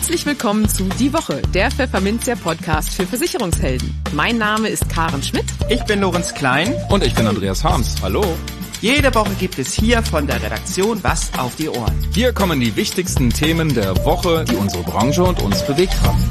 Herzlich willkommen zu Die Woche, der Pfefferminzia-Podcast für Versicherungshelden. Mein Name ist Karen Schmidt. Ich bin Lorenz Klein. Und ich bin Andreas Harms. Hallo. Jede Woche gibt es hier von der Redaktion was auf die Ohren. Hier kommen die wichtigsten Themen der Woche, die unsere Branche und uns bewegt haben.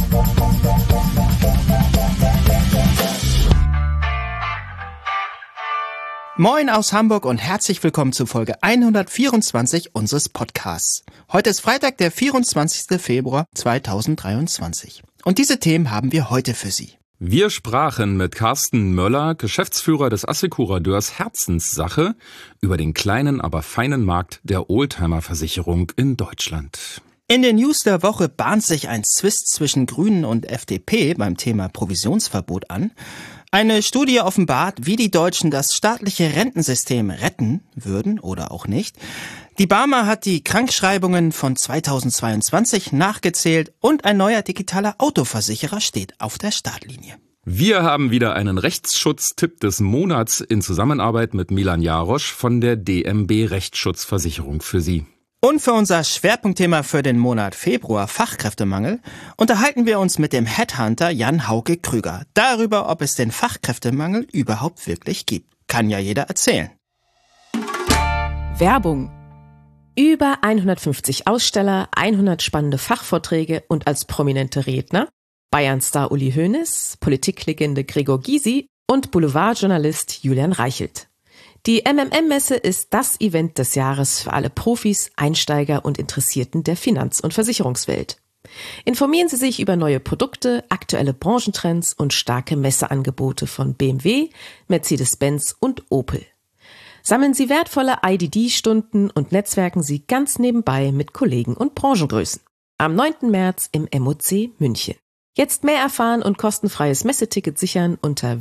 Moin aus Hamburg und herzlich willkommen zu Folge 124 unseres Podcasts. Heute ist Freitag, der 24. Februar 2023. Und diese Themen haben wir heute für Sie. Wir sprachen mit Carsten Möller, Geschäftsführer des Assekuradeurs Herzenssache, über den kleinen, aber feinen Markt der Oldtimer-Versicherung in Deutschland. In den News der Woche bahnt sich ein Zwist zwischen Grünen und FDP beim Thema Provisionsverbot an. Eine Studie offenbart, wie die Deutschen das staatliche Rentensystem retten würden oder auch nicht. Die Barmer hat die Krankschreibungen von 2022 nachgezählt und ein neuer digitaler Autoversicherer steht auf der Startlinie. Wir haben wieder einen Rechtsschutztipp des Monats in Zusammenarbeit mit Milan Jarosch von der DMB Rechtsschutzversicherung für Sie. Und für unser Schwerpunktthema für den Monat Februar, Fachkräftemangel, unterhalten wir uns mit dem Headhunter Jan-Hauke Krüger darüber, ob es den Fachkräftemangel überhaupt wirklich gibt. Kann ja jeder erzählen. Werbung. Über 150 Aussteller, 100 spannende Fachvorträge und als prominente Redner Bayern-Star Uli Hoeneß, Politiklegende Gregor Gysi und Boulevardjournalist Julian Reichelt. Die MMM-Messe ist das Event des Jahres für alle Profis, Einsteiger und Interessierten der Finanz- und Versicherungswelt. Informieren Sie sich über neue Produkte, aktuelle Branchentrends und starke Messeangebote von BMW, Mercedes-Benz und Opel. Sammeln Sie wertvolle IDD-Stunden und netzwerken Sie ganz nebenbei mit Kollegen und Branchengrößen. Am 9. März im MOC München. Jetzt mehr erfahren und kostenfreies Messeticket sichern unter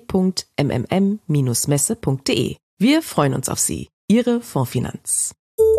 www.mmm-messe.de. Wir freuen uns auf Sie. Ihre Fondsfinanz.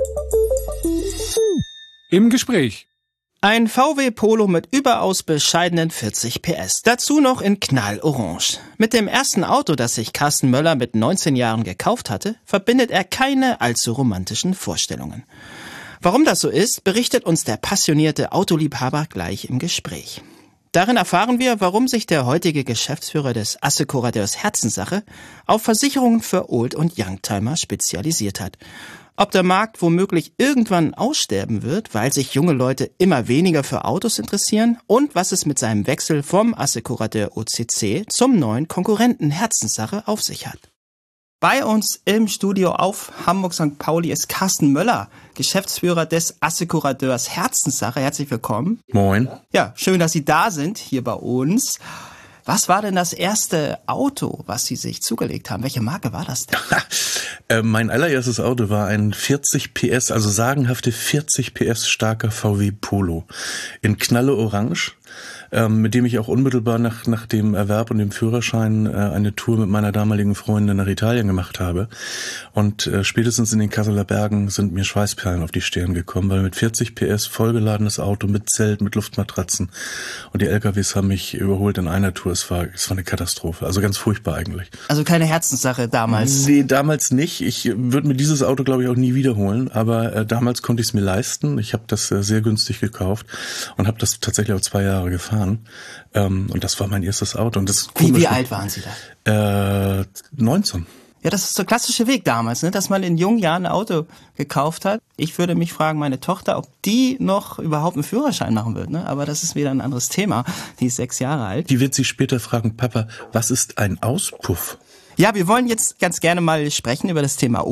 Im Gespräch. Ein VW Polo mit überaus bescheidenen 40 PS. Dazu noch in Knallorange. Mit dem ersten Auto, das sich Carsten Möller mit 19 Jahren gekauft hatte, verbindet er keine allzu romantischen Vorstellungen. Warum das so ist, berichtet uns der passionierte Autoliebhaber gleich im Gespräch. Darin erfahren wir, warum sich der heutige Geschäftsführer des Assekuradeurs Herzenssache auf Versicherungen für Old- und Youngtimer spezialisiert hat. Ob der Markt womöglich irgendwann aussterben wird, weil sich junge Leute immer weniger für Autos interessieren und was es mit seinem Wechsel vom Assekuradeur OCC zum neuen Konkurrenten Herzenssache auf sich hat. Bei uns im Studio auf Hamburg St. Pauli ist Carsten Möller, Geschäftsführer des Assekuradeurs Herzenssache. Herzlich willkommen. Moin. Ja, schön, dass Sie da sind, hier bei uns. Was war denn das erste Auto, was Sie sich zugelegt haben? Welche Marke war das denn? Mein allererstes Auto war ein 40 PS, also sagenhafte 40 PS starker VW Polo in Knallorange, mit dem ich auch unmittelbar nach dem Erwerb und dem Führerschein eine Tour mit meiner damaligen Freundin nach Italien gemacht habe. Und spätestens in den Kasseler Bergen sind mir Schweißperlen auf die Stirn gekommen, weil mit 40 PS vollgeladenes Auto mit Zelt, mit Luftmatratzen und die LKWs haben mich überholt in einer Tour. Es war eine Katastrophe, also ganz furchtbar eigentlich. Also keine Herzenssache damals? Nee, damals nicht. Ich würde mir dieses Auto, glaube ich, auch nie wiederholen, aber damals konnte ich es mir leisten. Ich habe das sehr günstig gekauft und habe das tatsächlich auch 2 Jahre gefahren. Und das war mein erstes Auto. Und das wie alt waren Sie da? 19. Ja, das ist der klassische Weg damals, ne? Dass man in jungen Jahren ein Auto gekauft hat. Ich würde mich fragen, meine Tochter, ob die noch überhaupt einen Führerschein machen wird. Ne? Aber das ist wieder ein anderes Thema. Die ist 6 Jahre alt. Die wird sich später fragen, Papa, was ist ein Auspuff? Ja, wir wollen jetzt ganz gerne mal sprechen über das Thema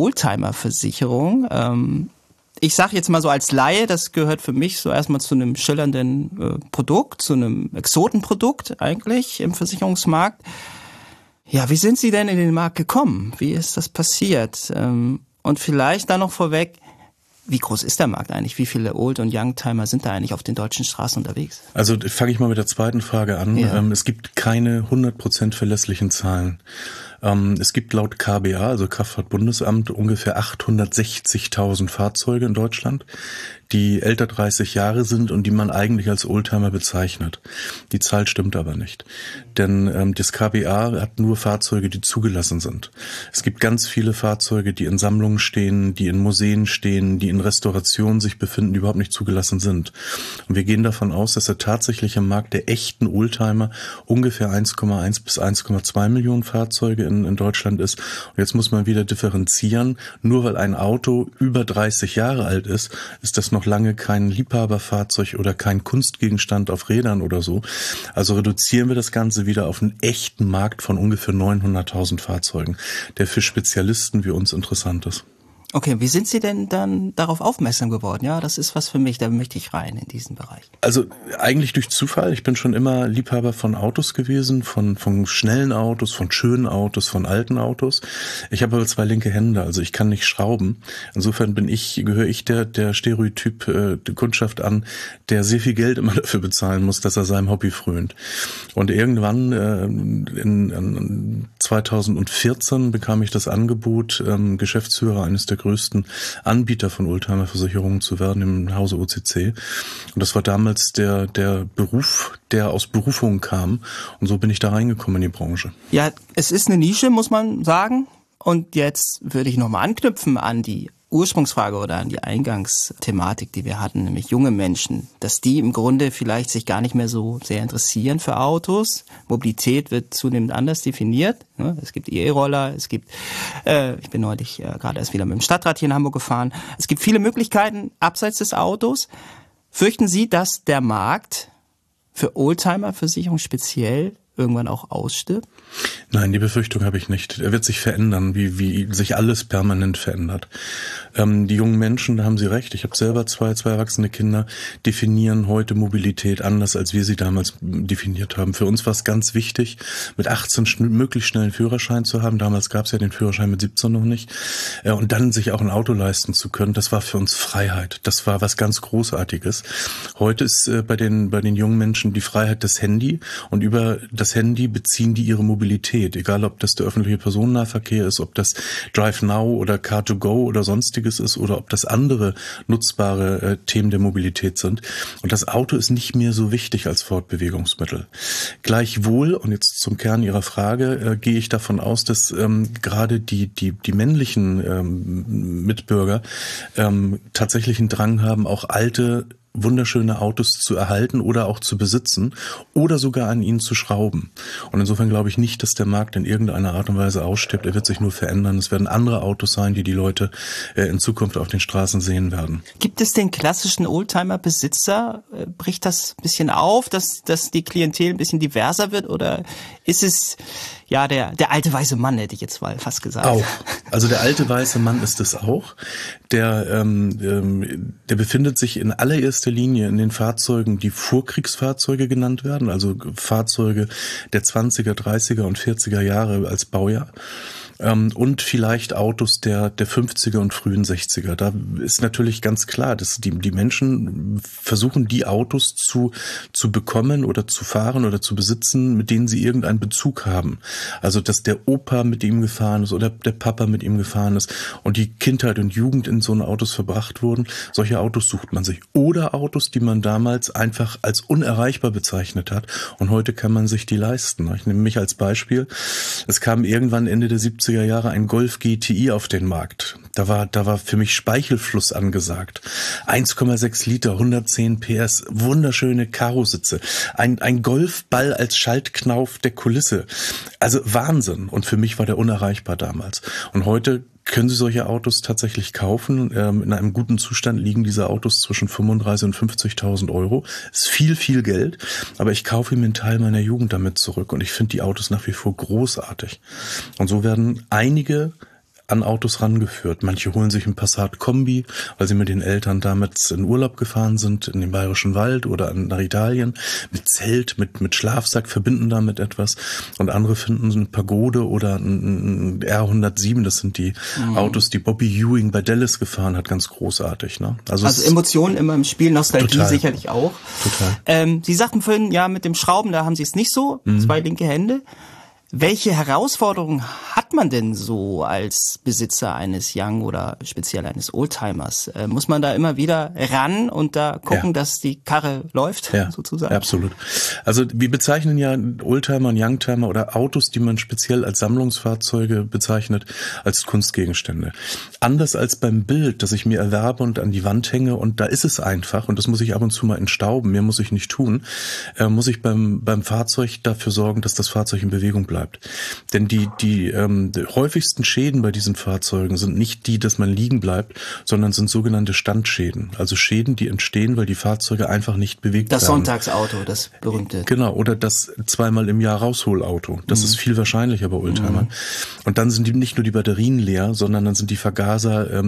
Oldtimer-Versicherung. Ich sage jetzt mal so als Laie, das gehört für mich so erstmal zu einem schillernden Produkt, zu einem Exotenprodukt eigentlich im Versicherungsmarkt. Ja, wie sind Sie denn in den Markt gekommen? Wie ist das passiert? Und vielleicht da noch vorweg, wie groß ist der Markt eigentlich? Wie viele Old- und Youngtimer sind da eigentlich auf den deutschen Straßen unterwegs? Also fange ich mal mit der zweiten Frage an. Ja. Es gibt keine 100% verlässlichen Zahlen. Es gibt laut KBA, also Kraftfahrtbundesamt, ungefähr 860.000 Fahrzeuge in Deutschland, die älter 30 Jahre sind und die man eigentlich als Oldtimer bezeichnet. Die Zahl stimmt aber nicht. Denn das KBA hat nur Fahrzeuge, die zugelassen sind. Es gibt ganz viele Fahrzeuge, die in Sammlungen stehen, die in Museen stehen, die in Restaurationen sich befinden, die überhaupt nicht zugelassen sind. Und wir gehen davon aus, dass der tatsächliche Markt der echten Oldtimer ungefähr 1,1 bis 1,2 Millionen Fahrzeuge in Deutschland ist. Und jetzt muss man wieder differenzieren. Nur weil ein Auto über 30 Jahre alt ist das noch lange kein Liebhaberfahrzeug oder kein Kunstgegenstand auf Rädern oder so. Also reduzieren wir das Ganze wieder auf einen echten Markt von ungefähr 900.000 Fahrzeugen, der für Spezialisten wie uns interessant ist. Okay, wie sind Sie denn dann darauf aufmerksam geworden? Ja, das ist was für mich, da möchte ich rein in diesen Bereich. Also eigentlich durch Zufall. Ich bin schon immer Liebhaber von Autos gewesen, von schnellen Autos, von schönen Autos, von alten Autos. Ich habe aber 2 linke Hände, also ich kann nicht schrauben. Insofern gehöre ich der Stereotyp der Kundschaft an, der sehr viel Geld immer dafür bezahlen muss, dass er seinem Hobby frönt. Und irgendwann in 2014 bekam ich das Angebot, Geschäftsführer eines der größten Anbieter von Oldtimer-Versicherungen zu werden im Hause OCC. Und das war damals der Beruf, der aus Berufung kam. Und so bin ich da reingekommen in die Branche. Ja, es ist eine Nische, muss man sagen. Und jetzt würde ich nochmal anknüpfen an die Ursprungsfrage oder an die Eingangsthematik, die wir hatten, nämlich junge Menschen, dass die im Grunde vielleicht sich gar nicht mehr so sehr interessieren für Autos. Mobilität wird zunehmend anders definiert. Es gibt E-Roller, ich bin neulich gerade erst wieder mit dem Stadtrat hier in Hamburg gefahren. Es gibt viele Möglichkeiten abseits des Autos. Fürchten Sie, dass der Markt für Oldtimer-Versicherung speziell irgendwann auch ausstirbt? Nein, die Befürchtung habe ich nicht. Er wird sich verändern, wie sich alles permanent verändert. Die jungen Menschen, da haben Sie recht, ich habe selber zwei erwachsene Kinder, definieren heute Mobilität anders, als wir sie damals definiert haben. Für uns war es ganz wichtig, mit 18 möglichst schnell einen Führerschein zu haben. Damals gab es ja den Führerschein mit 17 noch nicht. Und dann sich auch ein Auto leisten zu können, das war für uns Freiheit. Das war was ganz Großartiges. Heute ist bei den jungen Menschen die Freiheit das Handy, und über das Handy beziehen die ihre Mobilität, egal ob das der öffentliche Personennahverkehr ist, ob das Drive Now oder Car2Go oder sonstiges ist oder ob das andere nutzbare Themen der Mobilität sind. Und das Auto ist nicht mehr so wichtig als Fortbewegungsmittel. Gleichwohl, und jetzt zum Kern Ihrer Frage, gehe ich davon aus, dass gerade die männlichen Mitbürger tatsächlich einen Drang haben, auch alte wunderschöne Autos zu erhalten oder auch zu besitzen oder sogar an ihnen zu schrauben. Und insofern glaube ich nicht, dass der Markt in irgendeiner Art und Weise ausstirbt. Er wird sich nur verändern. Es werden andere Autos sein, die Leute in Zukunft auf den Straßen sehen werden. Gibt es den klassischen Oldtimer-Besitzer? Bricht das ein bisschen auf, dass die Klientel ein bisschen diverser wird? Oder ist es ja der alte weiße Mann, hätte ich jetzt mal fast gesagt? Auch. Also der alte weiße Mann ist es auch. Der befindet sich in allererster Linie in den Fahrzeugen, die Vorkriegsfahrzeuge genannt werden, also Fahrzeuge der 20er, 30er und 40er Jahre als Baujahr. Und vielleicht Autos der 50er und frühen 60er. Da ist natürlich ganz klar, dass die Menschen versuchen, die Autos zu bekommen oder zu fahren oder zu besitzen, mit denen sie irgendeinen Bezug haben. Also, dass der Opa mit ihm gefahren ist oder der Papa mit ihm gefahren ist und die Kindheit und Jugend in so einen Autos verbracht wurden. Solche Autos sucht man sich. Oder Autos, die man damals einfach als unerreichbar bezeichnet hat, und heute kann man sich die leisten. Ich nehme mich als Beispiel. Es kam irgendwann Ende der 70er Jahre ein Golf GTI auf den Markt. Da war für mich Speichelfluss angesagt. 1,6 Liter, 110 PS, wunderschöne Karositze. Ein Golfball als Schaltknauf der Kulisse. Also Wahnsinn. Und für mich war der unerreichbar damals. Und heute können Sie solche Autos tatsächlich kaufen. In einem guten Zustand liegen diese Autos zwischen 35.000 und 50.000 Euro. Ist viel, viel Geld. Aber ich kaufe mir einen Teil meiner Jugend damit zurück. Und ich finde die Autos nach wie vor großartig. Und so werden einige an Autos rangeführt. Manche holen sich ein Passat Kombi, weil sie mit den Eltern damit in Urlaub gefahren sind, in den Bayerischen Wald oder nach Italien, mit Zelt, mit Schlafsack, verbinden damit etwas. Und andere finden eine Pagode oder ein R107, das sind die Autos, die Bobby Ewing bei Dallas gefahren hat, ganz großartig. Ne? Also Emotionen immer im Spiel, Nostalgie total. Sicherlich auch. Total. Sie sagten vorhin, ja, mit dem Schrauben, da haben Sie es nicht so, 2 linke Hände. Welche Herausforderungen hat man denn so als Besitzer eines Young oder speziell eines Oldtimers? Muss man da immer wieder ran und da gucken, dass die Karre läuft, sozusagen? Absolut. Also wir bezeichnen ja Oldtimer und Youngtimer oder Autos, die man speziell als Sammlungsfahrzeuge bezeichnet, als Kunstgegenstände. Anders als beim Bild, das ich mir erwerbe und an die Wand hänge, und da ist es einfach, und das muss ich ab und zu mal entstauben, mehr muss ich nicht tun, muss ich beim Fahrzeug dafür sorgen, dass das Fahrzeug in Bewegung bleibt. Denn die häufigsten Schäden bei diesen Fahrzeugen sind nicht die, dass man liegen bleibt, sondern sind sogenannte Standschäden. Also Schäden, die entstehen, weil die Fahrzeuge einfach nicht bewegt werden. Das Sonntagsauto, das berühmte. Genau, oder das zweimal im Jahr Rausholauto. Das ist viel wahrscheinlicher bei Oldtimern. Und dann sind nicht nur die Batterien leer, sondern dann sind die Vergaser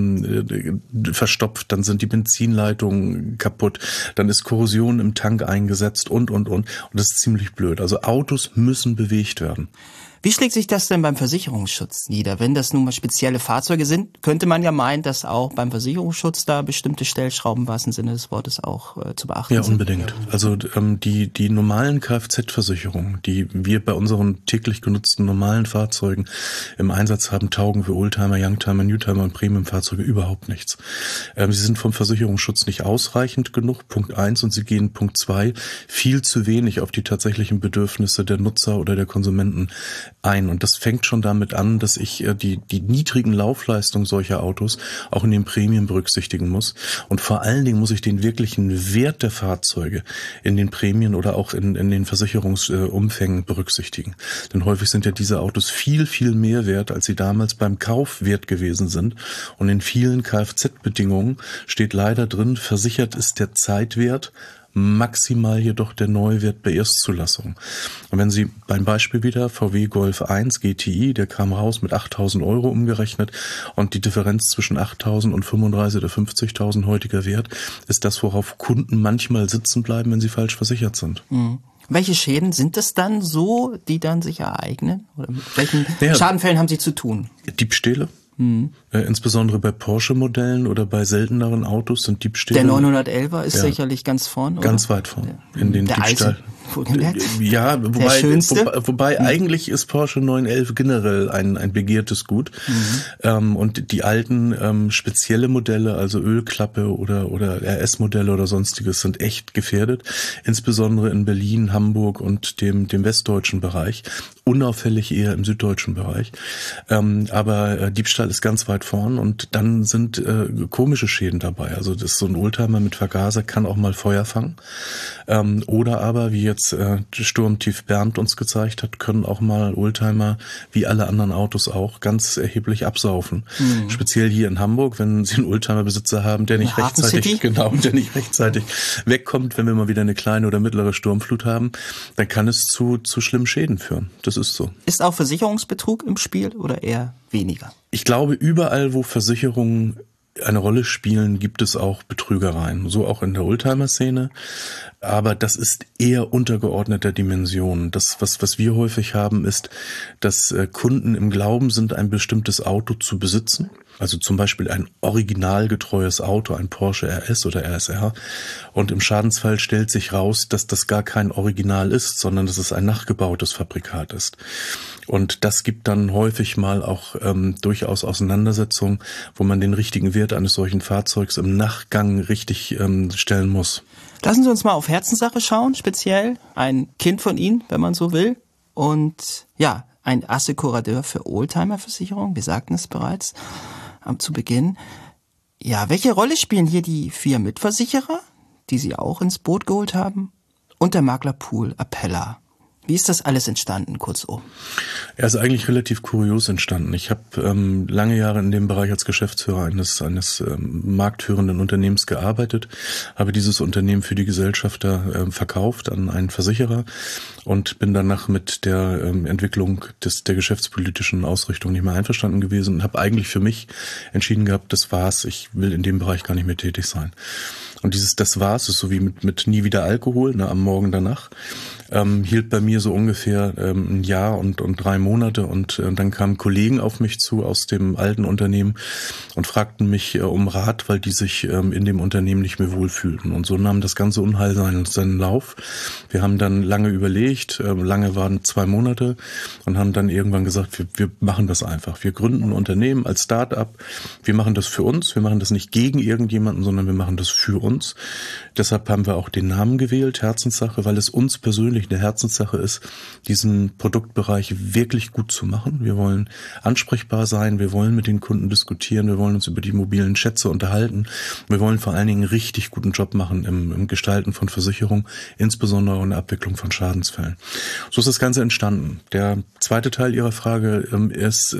verstopft, dann sind die Benzinleitungen kaputt, dann ist Korrosion im Tank eingesetzt und. Und das ist ziemlich blöd. Also Autos müssen bewegt werden. Wie schlägt sich das denn beim Versicherungsschutz nieder? Wenn das nun mal spezielle Fahrzeuge sind, könnte man ja meinen, dass auch beim Versicherungsschutz da bestimmte Stellschrauben im wahrsten Sinne des Wortes auch zu beachten sind. Ja, unbedingt. Also die normalen Kfz-Versicherungen, die wir bei unseren täglich genutzten normalen Fahrzeugen im Einsatz haben, taugen für Oldtimer, Youngtimer, Newtimer und Premiumfahrzeuge überhaupt nichts. Sie sind vom Versicherungsschutz nicht ausreichend genug, Punkt 1, und sie gehen, Punkt 2, viel zu wenig auf die tatsächlichen Bedürfnisse der Nutzer oder der Konsumenten ein. Und das fängt schon damit an, dass ich die niedrigen Laufleistungen solcher Autos auch in den Prämien berücksichtigen muss. Und vor allen Dingen muss ich den wirklichen Wert der Fahrzeuge in den Prämien oder auch in den Versicherungsumfängen berücksichtigen. Denn häufig sind ja diese Autos viel, viel mehr wert, als sie damals beim Kauf wert gewesen sind. Und in vielen Kfz-Bedingungen steht leider drin, versichert ist der Zeitwert, maximal jedoch der Neuwert bei Erstzulassung. Und wenn Sie beim Beispiel wieder VW Golf 1 GTI, der kam raus mit 8.000 € umgerechnet, und die Differenz zwischen 8.000 und 35.000 oder 50.000 heutiger Wert ist das, worauf Kunden manchmal sitzen bleiben, wenn sie falsch versichert sind. Mhm. Welche Schäden sind es dann so, die dann sich ereignen? Oder mit welchen Schadenfällen haben Sie zu tun? Diebstähle. Insbesondere bei Porsche-Modellen oder bei selteneren Autos sind Diebstähle. Der 911er ist sicherlich ganz vorn, oder? Ganz weit vorn. In den Diebstahl. Ja, wobei eigentlich ist Porsche 911 generell ein begehrtes Gut. Und die alten spezielle Modelle, also Ölklappe oder RS-Modelle oder sonstiges, sind echt gefährdet. Insbesondere in Berlin, Hamburg und dem westdeutschen Bereich. Unauffällig eher im süddeutschen Bereich. Aber Diebstahl ist ganz weit vorn, und dann sind komische Schäden dabei. Also das ist so ein Oldtimer mit Vergaser, kann auch mal Feuer fangen. Oder aber, wie jetzt Sturmtief Bernd uns gezeigt hat, können auch mal Oldtimer, wie alle anderen Autos auch, ganz erheblich absaufen. Speziell hier in Hamburg, wenn Sie einen Oldtimer-Besitzer haben, der nicht rechtzeitig wegkommt, wenn wir mal wieder eine kleine oder mittlere Sturmflut haben, dann kann es zu schlimmen Schäden führen. Das ist so. Ist auch Versicherungsbetrug im Spiel oder eher weniger? Ich glaube, überall, wo Versicherungen eine Rolle spielen, gibt es auch Betrügereien. So auch in der Oldtimer-Szene. Aber das ist eher untergeordneter Dimension. Das, was wir häufig haben, ist, dass Kunden im Glauben sind, ein bestimmtes Auto zu besitzen. Also zum Beispiel ein originalgetreues Auto, ein Porsche RS oder RSR. Und im Schadensfall stellt sich raus, dass das gar kein Original ist, sondern dass es ein nachgebautes Fabrikat ist. Und das gibt dann häufig mal auch durchaus Auseinandersetzungen, wo man den richtigen Wert eines solchen Fahrzeugs im Nachgang richtig stellen muss. Lassen Sie uns mal auf Herzenssache schauen, speziell ein Kind von Ihnen, wenn man so will. Und ja, ein Assekurateur für Oldtimer-Versicherung, wir sagten es bereits zu Beginn. Ja, welche Rolle spielen hier die 4 Mitversicherer, die Sie auch ins Boot geholt haben, und der Maklerpool Appella? Wie ist das alles entstanden, kurzum? Er ist eigentlich relativ kurios entstanden. Ich habe lange Jahre in dem Bereich als Geschäftsführer eines marktführenden Unternehmens gearbeitet, habe dieses Unternehmen für die Gesellschafter verkauft an einen Versicherer und bin danach mit der Entwicklung der geschäftspolitischen Ausrichtung nicht mehr einverstanden gewesen und habe eigentlich für mich entschieden gehabt, das war's, ich will in dem Bereich gar nicht mehr tätig sein. Und das war's, ist so wie mit nie wieder Alkohol, ne, am Morgen danach. Hielt bei mir so ungefähr ein Jahr und 3 Monate und dann kamen Kollegen auf mich zu aus dem alten Unternehmen und fragten mich um Rat, weil die sich in dem Unternehmen nicht mehr wohlfühlten. Und so nahm das ganze Unheil seinen Lauf. Wir haben dann lange überlegt, lange waren 2 Monate und haben dann irgendwann gesagt, wir machen das einfach. Wir gründen ein Unternehmen als Start-up. Wir machen das für uns. Wir machen das nicht gegen irgendjemanden, sondern wir machen das für uns. Deshalb haben wir auch den Namen gewählt, Herzenssache, weil es uns persönlich eine Herzenssache ist, diesen Produktbereich wirklich gut zu machen. Wir wollen ansprechbar sein, wir wollen mit den Kunden diskutieren, wir wollen uns über die mobilen Schätze unterhalten. Wir wollen vor allen Dingen einen richtig guten Job machen im Gestalten von Versicherung, insbesondere in der Abwicklung von Schadensfällen. So ist das Ganze entstanden. Der zweite Teil Ihrer Frage ist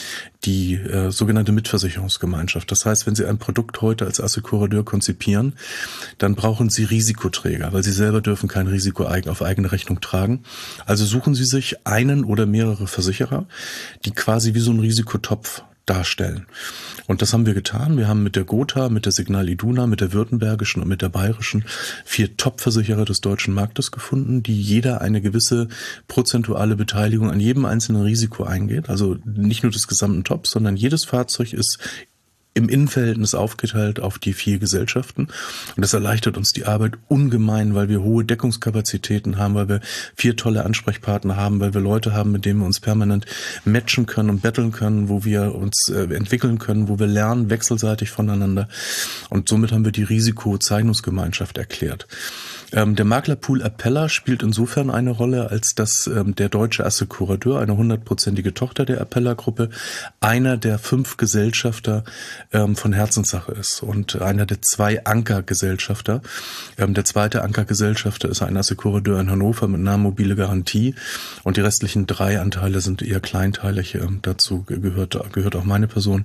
die sogenannte Mitversicherungsgemeinschaft. Das heißt, wenn Sie ein Produkt heute als Assekurateur konzipieren, dann brauchen Sie Risikoträger, weil Sie selber dürfen kein Risiko auf eigene Rechnung tragen. Also suchen Sie sich einen oder mehrere Versicherer, die quasi wie so ein Risikotopf darstellen. Und das haben wir getan. Wir haben mit der Gotha, mit der Signal Iduna, mit der württembergischen und mit der bayerischen 4 Top-Versicherer des deutschen Marktes gefunden, die jeder eine gewisse prozentuale Beteiligung an jedem einzelnen Risiko eingeht. Also nicht nur des gesamten Tops, sondern jedes Fahrzeug ist im Innenverhältnis aufgeteilt auf die 4 Gesellschaften. Und das erleichtert uns die Arbeit ungemein, weil wir hohe Deckungskapazitäten haben, weil wir 4 tolle Ansprechpartner haben, weil wir Leute haben, mit denen wir uns permanent matchen können und battlen können, wo wir uns entwickeln können, wo wir lernen wechselseitig voneinander. Und somit haben wir die Risikozeichnungsgemeinschaft erklärt. Der Maklerpool Appella spielt insofern eine Rolle, als dass der deutsche Assekurateur, eine 100%ige Tochter der Appella-Gruppe, einer der 5 Gesellschafter von Herzenssache ist und einer der 2 Ankergesellschafter. Der zweite Ankergesellschafter ist ein Assekurateur in Hannover mit Namen Mobile Garantie und die restlichen 3 Anteile sind eher kleinteilig. Dazu gehört auch meine Person,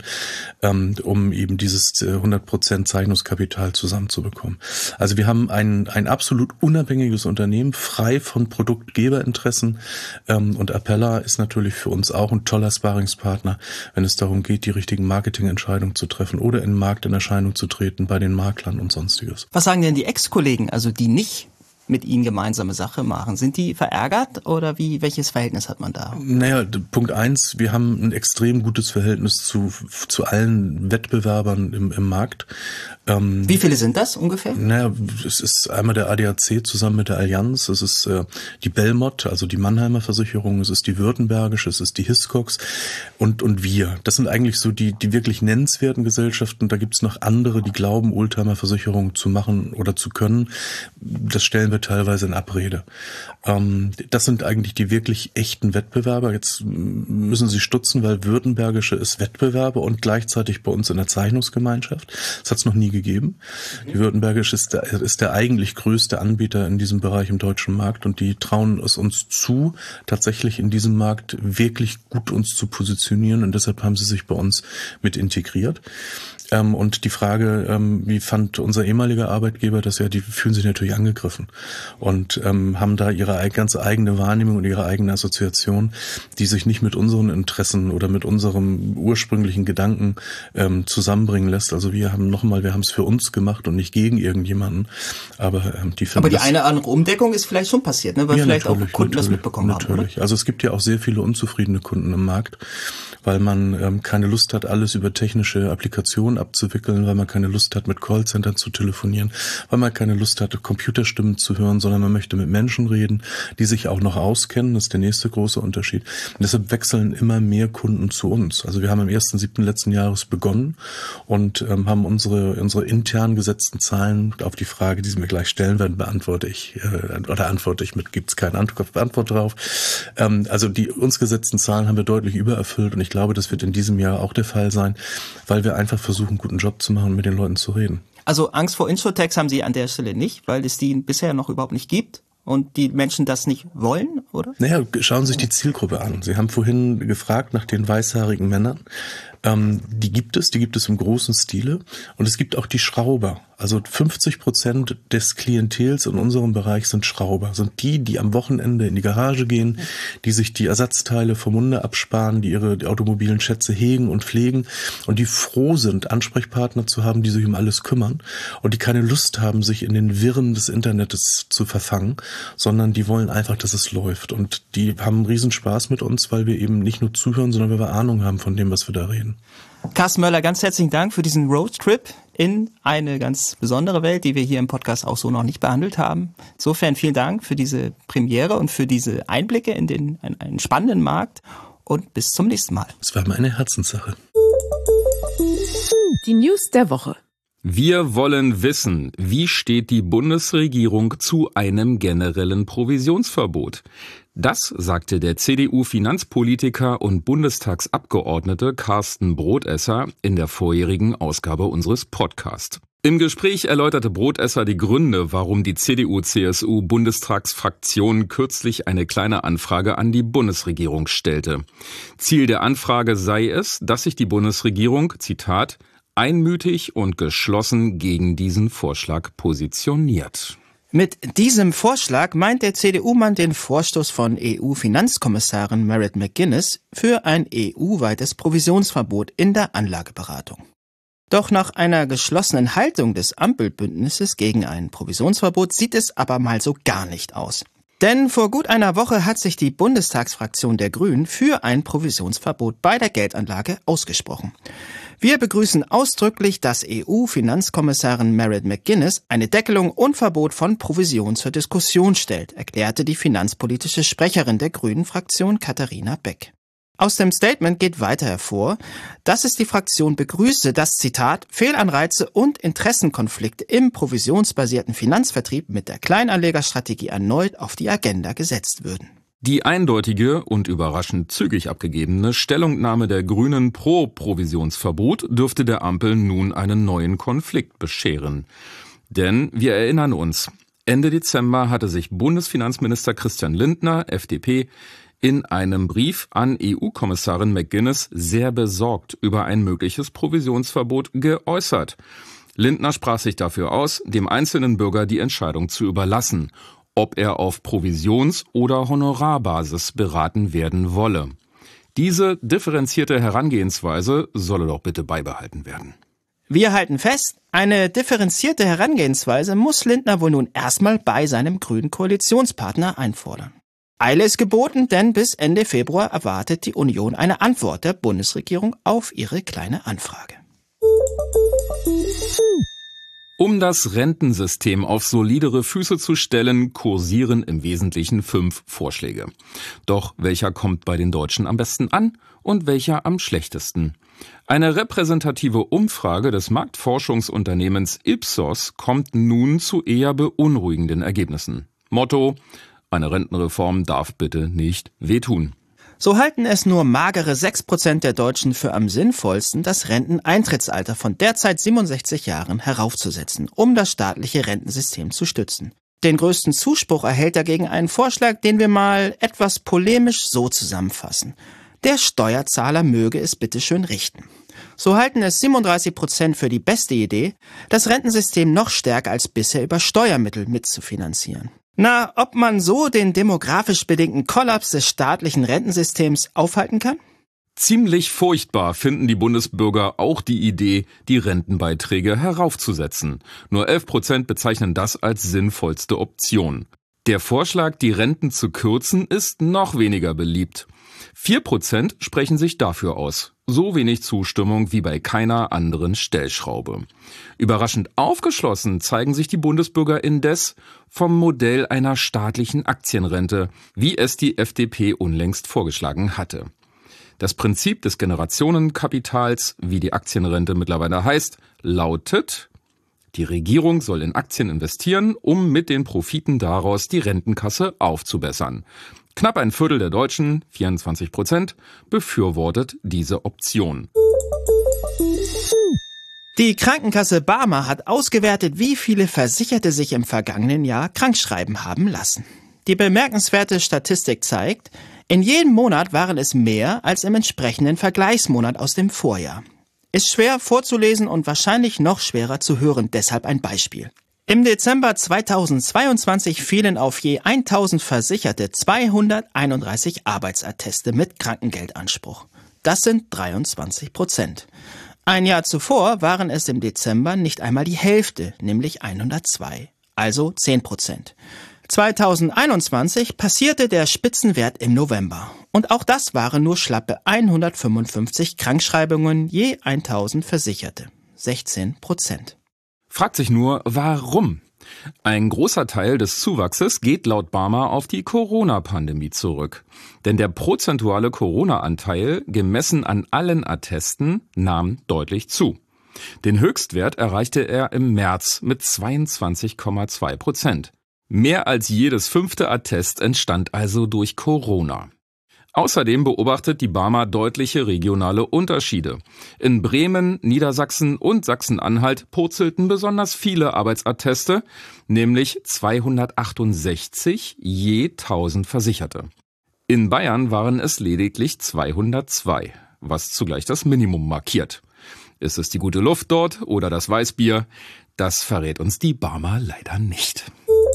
um eben dieses 100% Zeichnungskapital zusammenzubekommen. Also wir haben ein absolut unabhängiges Unternehmen, frei von Produktgeberinteressen, und Appella ist natürlich für uns auch ein toller Sparringspartner, wenn es darum geht, die richtigen Marketingentscheidungen zu treffen oder in den Markt in Erscheinung zu treten bei den Maklern und Sonstiges. Was sagen denn die Ex-Kollegen, also die nicht mit Ihnen gemeinsame Sache machen? Sind die verärgert oder welches Verhältnis hat man da? Naja, Punkt 1, wir haben ein extrem gutes Verhältnis zu allen Wettbewerbern im Markt. Wie viele sind das ungefähr? Naja, es ist einmal der ADAC zusammen mit der Allianz, es ist die Belmont, also die Mannheimer Versicherung, es ist die Württembergische, es ist die Hiscox und wir. Das sind eigentlich so die wirklich nennenswerten Gesellschaften. Da gibt's noch andere, die glauben, Oldtimer Versicherungen zu machen oder zu können. Das stellen wir teilweise in Abrede. Das sind eigentlich die wirklich echten Wettbewerber. Jetzt müssen Sie stutzen, weil Württembergische ist Wettbewerber und gleichzeitig bei uns in der Zeichnungsgemeinschaft. Das hat es noch nie gegeben. Die Württembergische ist der eigentlich größte Anbieter in diesem Bereich im deutschen Markt und die trauen es uns zu, tatsächlich in diesem Markt wirklich gut uns zu positionieren und deshalb haben sie sich bei uns mit integriert. Und die Frage, wie fand unser ehemaliger Arbeitgeber das, ja, die fühlen sich natürlich angegriffen und haben da ihre ganz eigene Wahrnehmung und ihre eigene Assoziation, die sich nicht mit unseren Interessen oder mit unserem ursprünglichen Gedanken zusammenbringen lässt. Also wir haben es für uns gemacht und nicht gegen irgendjemanden. Aber die eine andere Umdeckung ist vielleicht schon passiert, ne? Weil vielleicht auch Kunden das mitbekommen haben, oder? Also es gibt ja auch sehr viele unzufriedene Kunden im Markt, weil man keine Lust hat, alles über technische Applikationen abzuwickeln, weil man keine Lust hat, mit Callcentern zu telefonieren, weil man keine Lust hat, Computerstimmen zu hören, sondern man möchte mit Menschen reden, die sich auch noch auskennen. Das ist der nächste große Unterschied. Und deshalb wechseln immer mehr Kunden zu uns. Also wir haben am 1.7. letzten Jahres begonnen und haben unsere intern gesetzten Zahlen auf die Frage, die Sie mir gleich stellen werden, antworte ich mit, gibt's keine Antwort drauf. Also die uns gesetzten Zahlen haben wir deutlich übererfüllt und ich glaube, das wird in diesem Jahr auch der Fall sein, weil wir einfach versuchen, einen guten Job zu machen und mit den Leuten zu reden. Also Angst vor Insurtechs haben Sie an der Stelle nicht, weil es die bisher noch überhaupt nicht gibt und die Menschen das nicht wollen, oder? Naja, schauen Sie sich die Zielgruppe an. Sie haben vorhin gefragt nach den weißhaarigen Männern. Die gibt es im großen Stile. Und es gibt auch die Schrauber. Also 50% des Klientels in unserem Bereich sind Schrauber. Sind die am Wochenende in die Garage gehen, die sich die Ersatzteile vom Munde absparen, die ihre automobilen Schätze hegen und pflegen und die froh sind, Ansprechpartner zu haben, die sich um alles kümmern und die keine Lust haben, sich in den Wirren des Internets zu verfangen, sondern die wollen einfach, dass es läuft. Und die haben einen Riesenspaß mit uns, weil wir eben nicht nur zuhören, sondern weil wir Ahnung haben von dem, was wir da reden. Carsten Möller, ganz herzlichen Dank für diesen Roadtrip in eine ganz besondere Welt, die wir hier im Podcast auch so noch nicht behandelt haben. Insofern vielen Dank für diese Premiere und für diese Einblicke in einen spannenden Markt und bis zum nächsten Mal. Es war meine Herzenssache. Die News der Woche. Wir wollen wissen, wie steht die Bundesregierung zu einem generellen Provisionsverbot? Das sagte der CDU-Finanzpolitiker und Bundestagsabgeordnete Carsten Brodesser in der vorherigen Ausgabe unseres Podcasts. Im Gespräch erläuterte Brodesser die Gründe, warum die CDU-CSU-Bundestagsfraktion kürzlich eine kleine Anfrage an die Bundesregierung stellte. Ziel der Anfrage sei es, dass sich die Bundesregierung, Zitat, einmütig und geschlossen gegen diesen Vorschlag positioniert. Mit diesem Vorschlag meint der CDU-Mann den Vorstoß von EU-Finanzkommissarin Merit McGuinness für ein EU-weites Provisionsverbot in der Anlageberatung. Doch nach einer geschlossenen Haltung des Ampelbündnisses gegen ein Provisionsverbot sieht es aber mal so gar nicht aus. Denn vor gut einer Woche hat sich die Bundestagsfraktion der Grünen für ein Provisionsverbot bei der Geldanlage ausgesprochen. Wir begrüßen ausdrücklich, dass EU-Finanzkommissarin Merit McGuinness eine Deckelung und Verbot von Provision zur Diskussion stellt, erklärte die finanzpolitische Sprecherin der Grünen-Fraktion Katharina Beck. Aus dem Statement geht weiter hervor, dass es die Fraktion begrüße, dass, Zitat, Fehlanreize und Interessenkonflikte im provisionsbasierten Finanzvertrieb mit der Kleinanlegerstrategie erneut auf die Agenda gesetzt würden. Die eindeutige und überraschend zügig abgegebene Stellungnahme der Grünen pro Provisionsverbot dürfte der Ampel nun einen neuen Konflikt bescheren. Denn wir erinnern uns, Ende Dezember hatte sich Bundesfinanzminister Christian Lindner, FDP, in einem Brief an EU-Kommissarin McGuinness sehr besorgt über ein mögliches Provisionsverbot geäußert. Lindner sprach sich dafür aus, dem einzelnen Bürger die Entscheidung zu überlassen, ob er auf Provisions- oder Honorarbasis beraten werden wolle. Diese differenzierte Herangehensweise solle doch bitte beibehalten werden. Wir halten fest, eine differenzierte Herangehensweise muss Lindner wohl nun erstmal bei seinem grünen Koalitionspartner einfordern. Eile ist geboten, denn bis Ende Februar erwartet die Union eine Antwort der Bundesregierung auf ihre kleine Anfrage. Um das Rentensystem auf solidere Füße zu stellen, kursieren im Wesentlichen 5 Vorschläge. Doch welcher kommt bei den Deutschen am besten an und welcher am schlechtesten? Eine repräsentative Umfrage des Marktforschungsunternehmens Ipsos kommt nun zu eher beunruhigenden Ergebnissen. Motto: Eine Rentenreform darf bitte nicht wehtun. So halten es nur magere 6% der Deutschen für am sinnvollsten, das Renteneintrittsalter von derzeit 67 Jahren heraufzusetzen, um das staatliche Rentensystem zu stützen. Den größten Zuspruch erhält dagegen ein Vorschlag, den wir mal etwas polemisch so zusammenfassen. Der Steuerzahler möge es bitteschön richten. So halten es 37% für die beste Idee, das Rentensystem noch stärker als bisher über Steuermittel mitzufinanzieren. Na, ob man so den demografisch bedingten Kollaps des staatlichen Rentensystems aufhalten kann? Ziemlich furchtbar finden die Bundesbürger auch die Idee, die Rentenbeiträge heraufzusetzen. Nur 11% bezeichnen das als sinnvollste Option. Der Vorschlag, die Renten zu kürzen, ist noch weniger beliebt. 4% sprechen sich dafür aus. So wenig Zustimmung wie bei keiner anderen Stellschraube. Überraschend aufgeschlossen zeigen sich die Bundesbürger indes vom Modell einer staatlichen Aktienrente, wie es die FDP unlängst vorgeschlagen hatte. Das Prinzip des Generationenkapitals, wie die Aktienrente mittlerweile heißt, lautet: Die Regierung soll in Aktien investieren, um mit den Profiten daraus die Rentenkasse aufzubessern. Knapp ein Viertel der Deutschen, 24%, befürwortet diese Option. Die Krankenkasse Barmer hat ausgewertet, wie viele Versicherte sich im vergangenen Jahr krankschreiben haben lassen. Die bemerkenswerte Statistik zeigt, in jedem Monat waren es mehr als im entsprechenden Vergleichsmonat aus dem Vorjahr. Ist schwer vorzulesen und wahrscheinlich noch schwerer zu hören, deshalb ein Beispiel. Im Dezember 2022 fielen auf je 1000 Versicherte 231 Arbeitsatteste mit Krankengeldanspruch. Das sind 23%. Ein Jahr zuvor waren es im Dezember nicht einmal die Hälfte, nämlich 102, also 10%. 2021 passierte der Spitzenwert im November. Und auch das waren nur schlappe 155 Krankschreibungen je 1000 Versicherte. 16%. Fragt sich nur, warum? Ein großer Teil des Zuwachses geht laut BARMER auf die Corona-Pandemie zurück. Denn der prozentuale Corona-Anteil, gemessen an allen Attesten, nahm deutlich zu. Den Höchstwert erreichte er im März mit 22,2%. Mehr als jedes 5. Attest entstand also durch Corona. Außerdem beobachtet die BARMER deutliche regionale Unterschiede. In Bremen, Niedersachsen und Sachsen-Anhalt purzelten besonders viele Arbeitsatteste, nämlich 268 je 1000 Versicherte. In Bayern waren es lediglich 202, was zugleich das Minimum markiert. Ist es die gute Luft dort oder das Weißbier? Das verrät uns die BARMER leider nicht.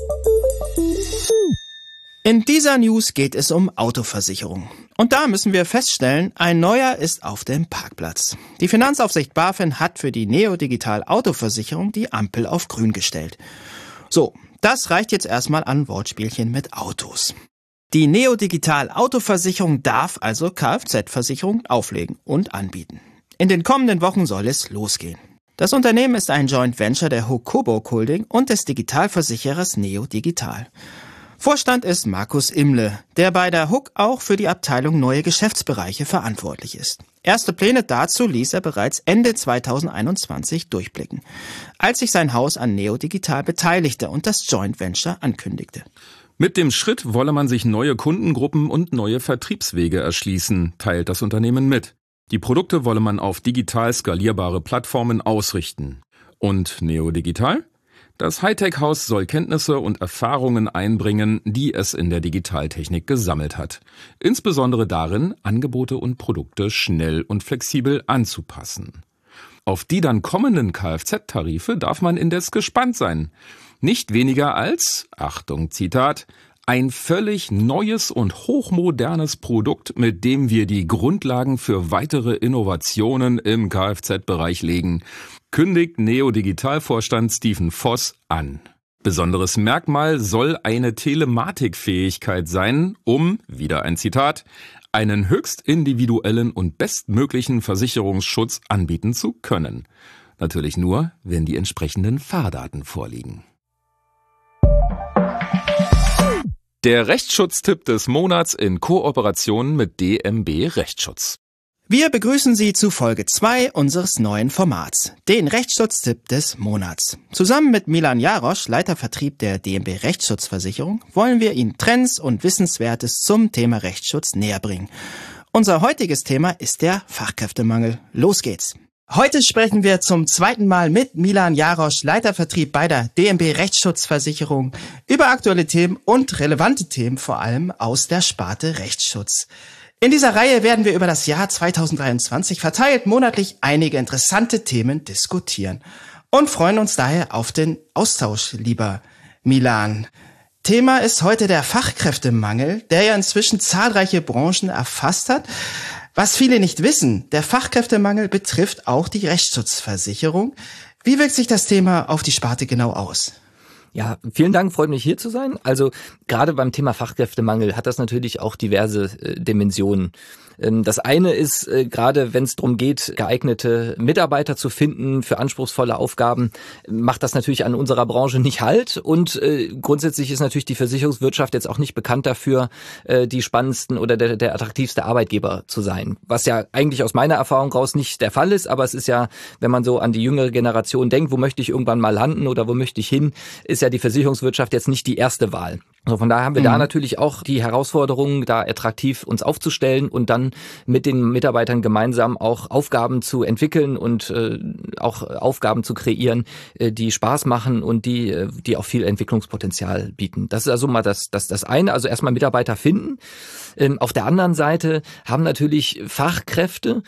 In dieser News geht es um Autoversicherung. Und da müssen wir feststellen, ein neuer ist auf dem Parkplatz. Die Finanzaufsicht BaFin hat für die Neodigital Autoversicherung die Ampel auf grün gestellt. So, das reicht jetzt erstmal an Wortspielchen mit Autos. Die Neodigital Autoversicherung darf also Kfz-Versicherung auflegen und anbieten. In den kommenden Wochen soll es losgehen. Das Unternehmen ist ein Joint Venture der HUK Coburg Holding und des Digitalversicherers Neodigital. Vorstand ist Markus Imle, der bei der HUK auch für die Abteilung Neue Geschäftsbereiche verantwortlich ist. Erste Pläne dazu ließ er bereits Ende 2021 durchblicken, als sich sein Haus an Neodigital beteiligte und das Joint Venture ankündigte. Mit dem Schritt wolle man sich neue Kundengruppen und neue Vertriebswege erschließen, teilt das Unternehmen mit. Die Produkte wolle man auf digital skalierbare Plattformen ausrichten. Und Neodigital? Das Hightech-Haus soll Kenntnisse und Erfahrungen einbringen, die es in der Digitaltechnik gesammelt hat. Insbesondere darin, Angebote und Produkte schnell und flexibel anzupassen. Auf die dann kommenden Kfz-Tarife darf man indes gespannt sein. Nicht weniger als, Achtung, Zitat, ein völlig neues und hochmodernes Produkt, mit dem wir die Grundlagen für weitere Innovationen im Kfz-Bereich legen, kündigt Neodigital-Vorstand Stephen Voss an. Besonderes Merkmal soll eine Telematikfähigkeit sein, um, wieder ein Zitat, einen höchst individuellen und bestmöglichen Versicherungsschutz anbieten zu können. Natürlich nur, wenn die entsprechenden Fahrdaten vorliegen. Der Rechtsschutztipp des Monats in Kooperation mit DMB Rechtsschutz. Wir begrüßen Sie zu Folge 2 unseres neuen Formats, den Rechtsschutztipp des Monats. Zusammen mit Milan Jarosch, Leiter Vertrieb der DMB Rechtsschutzversicherung, wollen wir Ihnen Trends und Wissenswertes zum Thema Rechtsschutz näher bringen. Unser heutiges Thema ist der Fachkräftemangel. Los geht's! Heute sprechen wir zum zweiten Mal mit Milan Jarosch, Leiter Vertrieb bei der DMB Rechtsschutzversicherung, über aktuelle Themen und relevante Themen, vor allem aus der Sparte Rechtsschutz. In dieser Reihe werden wir über das Jahr 2023 verteilt monatlich einige interessante Themen diskutieren und freuen uns daher auf den Austausch, lieber Milan. Thema ist heute der Fachkräftemangel, der ja inzwischen zahlreiche Branchen erfasst hat. Was viele nicht wissen, der Fachkräftemangel betrifft auch die Rechtsschutzversicherung. Wie wirkt sich das Thema auf die Sparte genau aus? Ja, vielen Dank, freut mich hier zu sein. Also gerade beim Thema Fachkräftemangel hat das natürlich auch diverse Dimensionen. Das eine ist, gerade wenn es darum geht, geeignete Mitarbeiter zu finden für anspruchsvolle Aufgaben, macht das natürlich an unserer Branche nicht Halt. Und grundsätzlich ist natürlich die Versicherungswirtschaft jetzt auch nicht bekannt dafür, die spannendsten oder der attraktivste Arbeitgeber zu sein. Was ja eigentlich aus meiner Erfahrung raus nicht der Fall ist, aber es ist ja, wenn man so an die jüngere Generation denkt, wo möchte ich irgendwann mal landen oder wo möchte ich hin, ist ja die Versicherungswirtschaft jetzt nicht die erste Wahl. So, von daher haben wir da natürlich auch die Herausforderung, da attraktiv uns aufzustellen und dann mit den Mitarbeitern gemeinsam auch Aufgaben zu entwickeln und auch Aufgaben zu kreieren, die Spaß machen und die auch viel Entwicklungspotenzial bieten. Das ist also mal das eine, also erstmal Mitarbeiter finden. Auf der anderen Seite haben natürlich Fachkräfte,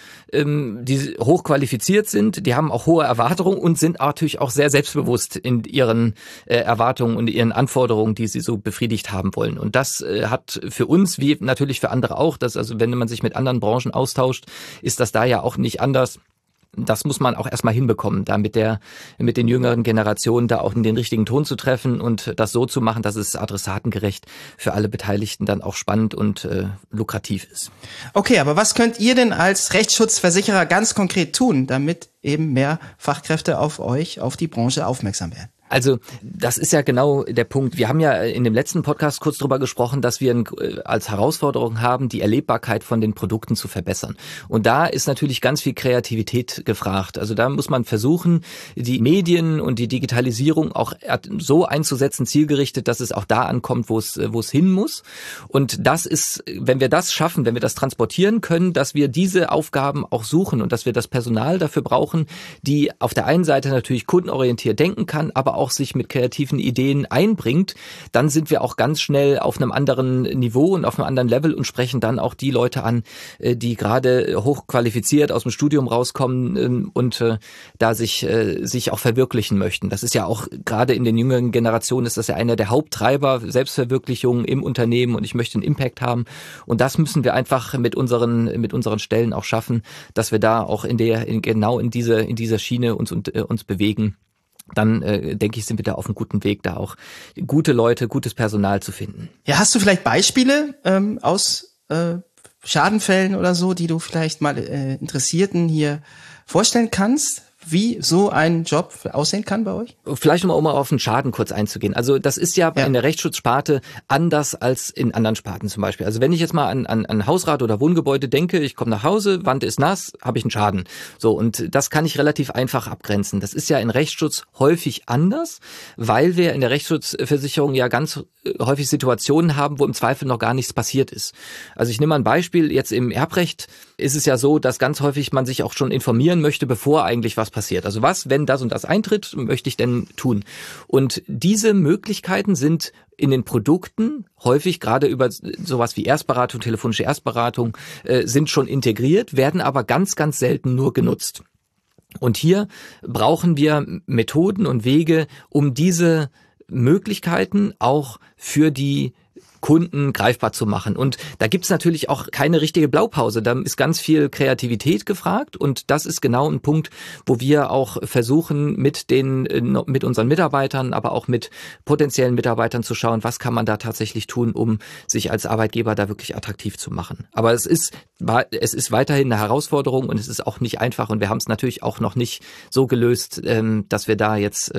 die hochqualifiziert sind, die haben auch hohe Erwartungen und sind natürlich auch sehr selbstbewusst in ihren Erwartungen und ihren Anforderungen, die sie so befriedigt haben wollen. Und das hat für uns, wie natürlich für andere auch, dass also wenn man sich mit anderen Branchen austauscht, ist das da ja auch nicht anders. Das muss man auch erstmal hinbekommen, da mit den jüngeren Generationen da auch in den richtigen Ton zu treffen und das so zu machen, dass es adressatengerecht für alle Beteiligten dann auch spannend und lukrativ ist. Okay, aber was könnt ihr denn als Rechtsschutzversicherer ganz konkret tun, damit eben mehr Fachkräfte auf euch, auf die Branche aufmerksam werden? Also das ist ja genau der Punkt. Wir haben ja in dem letzten Podcast kurz drüber gesprochen, dass wir als Herausforderung haben, die Erlebbarkeit von den Produkten zu verbessern. Und da ist natürlich ganz viel Kreativität gefragt. Also da muss man versuchen, die Medien und die Digitalisierung auch so einzusetzen, zielgerichtet, dass es auch da ankommt, wo es hin muss. Und das ist, wenn wir das schaffen, wenn wir das transportieren können, dass wir diese Aufgaben auch suchen und dass wir das Personal dafür brauchen, die auf der einen Seite natürlich kundenorientiert denken kann, aber auch sich mit kreativen Ideen einbringt, dann sind wir auch ganz schnell auf einem anderen Niveau und auf einem anderen Level und sprechen dann auch die Leute an, die gerade hochqualifiziert aus dem Studium rauskommen und da sich auch verwirklichen möchten. Das ist ja auch gerade in den jüngeren Generationen ist das ja einer der Haupttreiber, Selbstverwirklichung im Unternehmen und ich möchte einen Impact haben. Und das müssen wir einfach mit unseren Stellen auch schaffen, dass wir da auch genau in dieser Schiene uns bewegen. Dann denke ich, sind wir da auf einem guten Weg, da auch gute Leute, gutes Personal zu finden. Ja, hast du vielleicht Beispiele aus Schadenfällen oder so, die du vielleicht mal Interessierten hier vorstellen kannst? Wie so ein Job aussehen kann bei euch? Vielleicht um auf den Schaden kurz einzugehen. Also das ist ja in der Rechtsschutzsparte anders als in anderen Sparten zum Beispiel. Also wenn ich jetzt mal an Hausrat oder Wohngebäude denke, ich komme nach Hause, Wand ist nass, habe ich einen Schaden. So, und das kann ich relativ einfach abgrenzen. Das ist ja in Rechtsschutz häufig anders, weil wir in der Rechtsschutzversicherung ja ganz häufig Situationen haben, wo im Zweifel noch gar nichts passiert ist. Also ich nehme mal ein Beispiel, jetzt im Erbrecht ist es ja so, dass ganz häufig man sich auch schon informieren möchte, bevor eigentlich was passiert. Also was, wenn das und das eintritt, möchte ich denn tun? Und diese Möglichkeiten sind in den Produkten häufig gerade über sowas wie Erstberatung, telefonische Erstberatung, sind schon integriert, werden aber ganz, ganz selten nur genutzt. Und hier brauchen wir Methoden und Wege, um diese Möglichkeiten auch für die Kunden greifbar zu machen. Und da gibt's natürlich auch keine richtige Blaupause. Da ist ganz viel Kreativität gefragt und das ist genau ein Punkt, wo wir auch versuchen, mit unseren Mitarbeitern, aber auch mit potenziellen Mitarbeitern zu schauen, was kann man da tatsächlich tun, um sich als Arbeitgeber da wirklich attraktiv zu machen. Aber es ist weiterhin eine Herausforderung und es ist auch nicht einfach und wir haben es natürlich auch noch nicht so gelöst, dass wir da jetzt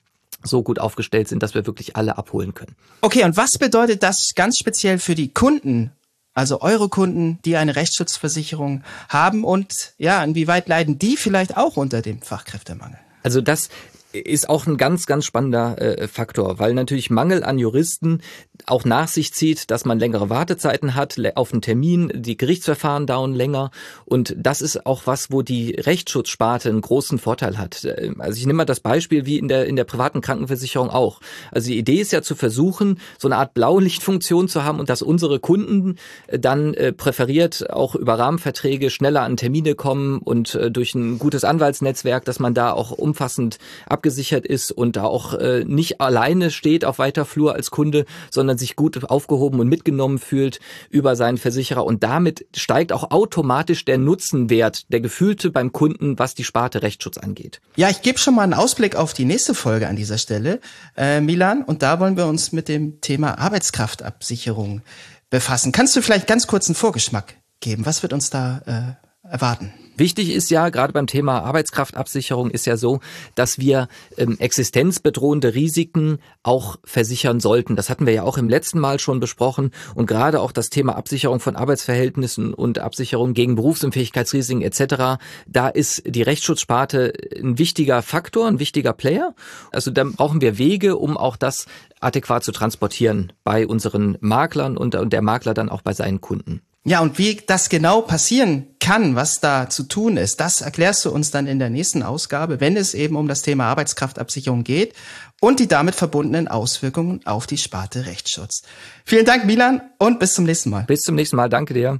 so gut aufgestellt sind, dass wir wirklich alle abholen können. Okay, und was bedeutet das ganz speziell für die Kunden, also eure Kunden, die eine Rechtsschutzversicherung haben und ja, inwieweit leiden die vielleicht auch unter dem Fachkräftemangel? Also das ist auch ein ganz, ganz spannender Faktor, weil natürlich Mangel an Juristen auch nach sich zieht, dass man längere Wartezeiten hat auf einen Termin, die Gerichtsverfahren dauern länger und das ist auch was, wo die Rechtsschutzsparte einen großen Vorteil hat. Also ich nehme mal das Beispiel wie in der privaten Krankenversicherung auch. Also die Idee ist ja zu versuchen, so eine Art Blaulichtfunktion zu haben und dass unsere Kunden dann präferiert auch über Rahmenverträge schneller an Termine kommen und durch ein gutes Anwaltsnetzwerk, dass man da auch umfassend abgesichert ist und da auch nicht alleine steht auf weiter Flur als Kunde, sondern sich gut aufgehoben und mitgenommen fühlt über seinen Versicherer und damit steigt auch automatisch der Nutzenwert, der gefühlte beim Kunden, was die Sparte Rechtsschutz angeht. Ja, ich gebe schon mal einen Ausblick auf die nächste Folge an dieser Stelle, Milan, und da wollen wir uns mit dem Thema Arbeitskraftabsicherung befassen. Kannst du vielleicht ganz kurz einen Vorgeschmack geben? Was wird uns da erwarten? Wichtig ist ja, gerade beim Thema Arbeitskraftabsicherung ist ja so, dass wir existenzbedrohende Risiken auch versichern sollten. Das hatten wir ja auch im letzten Mal schon besprochen. Und gerade auch das Thema Absicherung von Arbeitsverhältnissen und Absicherung gegen Berufsunfähigkeitsrisiken etc., da ist die Rechtsschutzsparte ein wichtiger Faktor, ein wichtiger Player. Also da brauchen wir Wege, um auch das adäquat zu transportieren bei unseren Maklern und der Makler dann auch bei seinen Kunden. Ja, und wie das genau passieren kann, was da zu tun ist, das erklärst du uns dann in der nächsten Ausgabe, wenn es eben um das Thema Arbeitskraftabsicherung geht und die damit verbundenen Auswirkungen auf die Sparte Rechtsschutz. Vielen Dank, Milan, und bis zum nächsten Mal. Bis zum nächsten Mal, danke dir.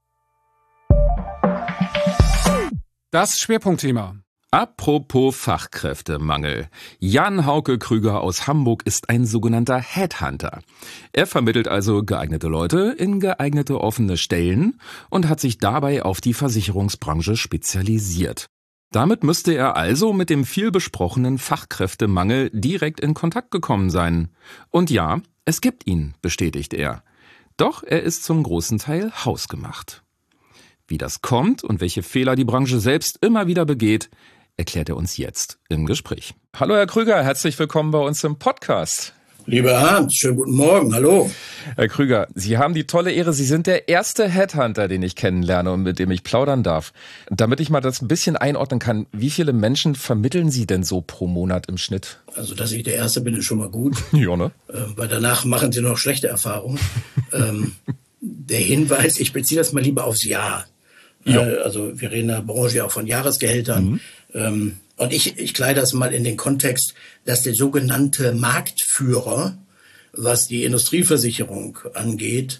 Das Schwerpunktthema. Apropos Fachkräftemangel. Jan-Hauke Krüger aus Hamburg ist ein sogenannter Headhunter. Er vermittelt also geeignete Leute in geeignete offene Stellen und hat sich dabei auf die Versicherungsbranche spezialisiert. Damit müsste er also mit dem viel besprochenen Fachkräftemangel direkt in Kontakt gekommen sein. Und ja, es gibt ihn, bestätigt er. Doch er ist zum großen Teil hausgemacht. Wie das kommt und welche Fehler die Branche selbst immer wieder begeht, erklärt er uns jetzt im Gespräch. Hallo Herr Krüger, herzlich willkommen bei uns im Podcast. Lieber Hans, schönen guten Morgen, hallo. Herr Krüger, Sie haben die tolle Ehre, Sie sind der erste Headhunter, den ich kennenlerne und mit dem ich plaudern darf. Damit ich mal das ein bisschen einordnen kann, wie viele Menschen vermitteln Sie denn so pro Monat im Schnitt? Also, dass ich der Erste bin, ist schon mal gut. Ja, ne? Weil danach machen Sie noch schlechte Erfahrungen. Der Hinweis, ich beziehe das mal lieber aufs Jahr. Ja. Also wir reden in der Branche ja auch von Jahresgehältern. Und ich kleide das mal in den Kontext, dass der sogenannte Marktführer, was die Industrieversicherung angeht,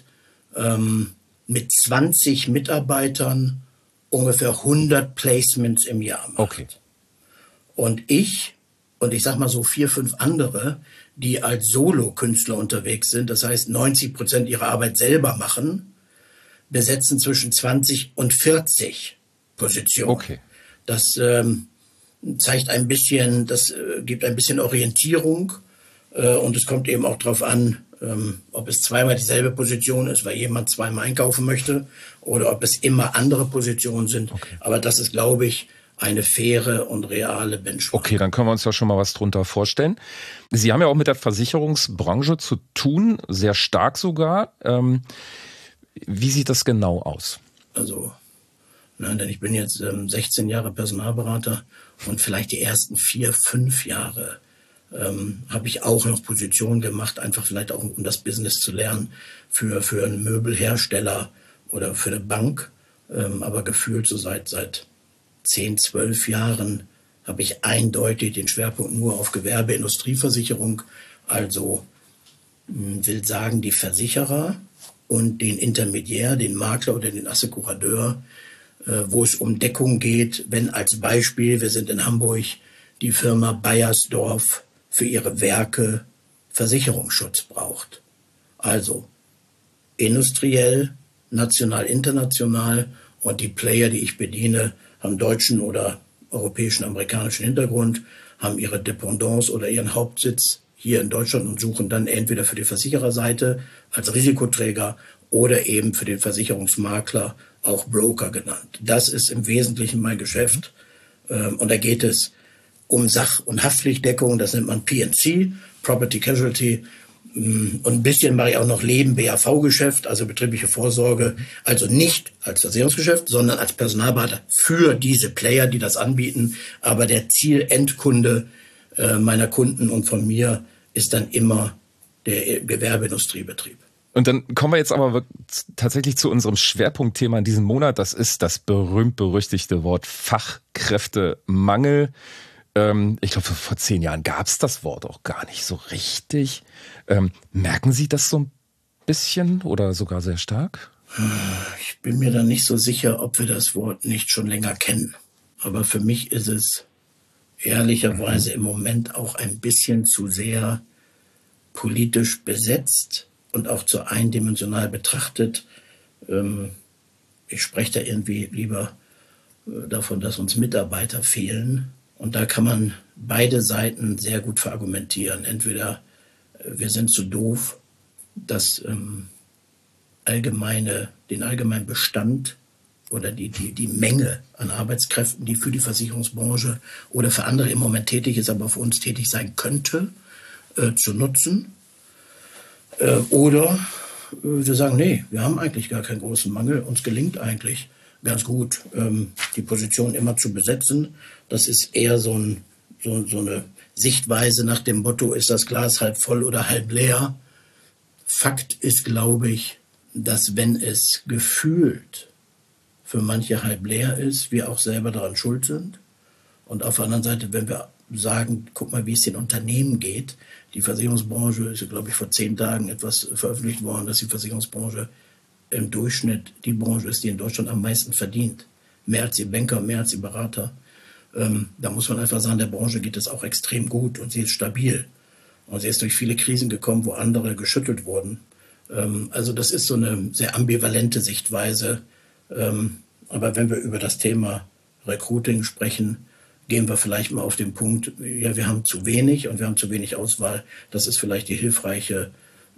mit 20 Mitarbeitern ungefähr 100 Placements im Jahr macht. Okay. Und ich sag mal so 4, 5 andere, die als Solokünstler unterwegs sind, das heißt 90% ihrer Arbeit selber machen, besetzen zwischen 20 und 40 Positionen. Okay. Das zeigt ein bisschen, das gibt ein bisschen Orientierung und es kommt eben auch darauf an, ob es zweimal dieselbe Position ist, weil jemand zweimal einkaufen möchte oder ob es immer andere Positionen sind. Okay. Aber das ist, glaube ich, eine faire und reale Benchmark. Okay, dann können wir uns ja schon mal was drunter vorstellen. Sie haben ja auch mit der Versicherungsbranche zu tun, sehr stark sogar. Wie sieht das genau aus? Also, denn ich bin jetzt 16 Jahre Personalberater und vielleicht die ersten 4, 5 Jahre habe ich auch noch Positionen gemacht, einfach vielleicht auch um das Business zu lernen für einen Möbelhersteller oder für eine Bank. Aber gefühlt so seit 10, 12 Jahren habe ich eindeutig den Schwerpunkt nur auf Gewerbe-Industrieversicherung, also will sagen die Versicherer und den Intermediär, den Makler oder den Assekurateur, wo es um Deckung geht, wenn als Beispiel, wir sind in Hamburg, die Firma Bayersdorf für ihre Werke Versicherungsschutz braucht. Also industriell, national, international und die Player, die ich bediene, haben deutschen oder europäischen, amerikanischen Hintergrund, haben ihre Dependance oder ihren Hauptsitz hier in Deutschland und suchen dann entweder für die Versichererseite als Risikoträger oder eben für den Versicherungsmakler, auch Broker genannt. Das ist im Wesentlichen mein Geschäft. Und da geht es um Sach- und Haftpflichtdeckung, das nennt man P&C, Property Casualty. Und ein bisschen mache ich auch noch Leben, BAV-Geschäft, also betriebliche Vorsorge. Also nicht als Versicherungsgeschäft, sondern als Personalberater für diese Player, die das anbieten. Aber der Zielendkunde meiner Kunden und von mir ist dann immer der Gewerbeindustriebetrieb. Und dann kommen wir jetzt aber tatsächlich zu unserem Schwerpunktthema in diesem Monat. Das ist das berühmt-berüchtigte Wort Fachkräftemangel. Ich glaube, vor 10 Jahren gab es das Wort auch gar nicht so richtig. Merken Sie das so ein bisschen oder sogar sehr stark? Ich bin mir da nicht so sicher, ob wir das Wort nicht schon länger kennen. Aber für mich ist es ehrlicherweise im Moment auch ein bisschen zu sehr politisch besetzt und auch zu eindimensional betrachtet. Ich spreche da irgendwie lieber davon, dass uns Mitarbeiter fehlen. Und da kann man beide Seiten sehr gut verargumentieren. Entweder wir sind zu doof, den allgemeinen Bestand oder die Menge an Arbeitskräften, die für die Versicherungsbranche oder für andere im Moment tätig ist, aber für uns tätig sein könnte, zu nutzen. Oder wir sagen, nee, wir haben eigentlich gar keinen großen Mangel. Uns gelingt eigentlich ganz gut, die Position immer zu besetzen. Das ist eher so eine Sichtweise nach dem Motto, ist das Glas halb voll oder halb leer? Fakt ist, glaube ich, dass wenn es gefühlt für manche halb leer ist, wir auch selber daran schuld sind. Und auf der anderen Seite, wenn wir sagen, guck mal, wie es den Unternehmen geht. Die Versicherungsbranche ist, glaube ich, vor 10 Tagen etwas veröffentlicht worden, dass die Versicherungsbranche im Durchschnitt die Branche ist, die in Deutschland am meisten verdient. Mehr als die Banker, mehr als die Berater. Da muss man einfach sagen, der Branche geht es auch extrem gut und sie ist stabil. Und sie ist durch viele Krisen gekommen, wo andere geschüttelt wurden. Also das ist so eine sehr ambivalente Sichtweise. Aber wenn wir über das Thema Recruiting sprechen, gehen wir vielleicht mal auf den Punkt, ja, wir haben zu wenig und wir haben zu wenig Auswahl. Das ist vielleicht die hilfreiche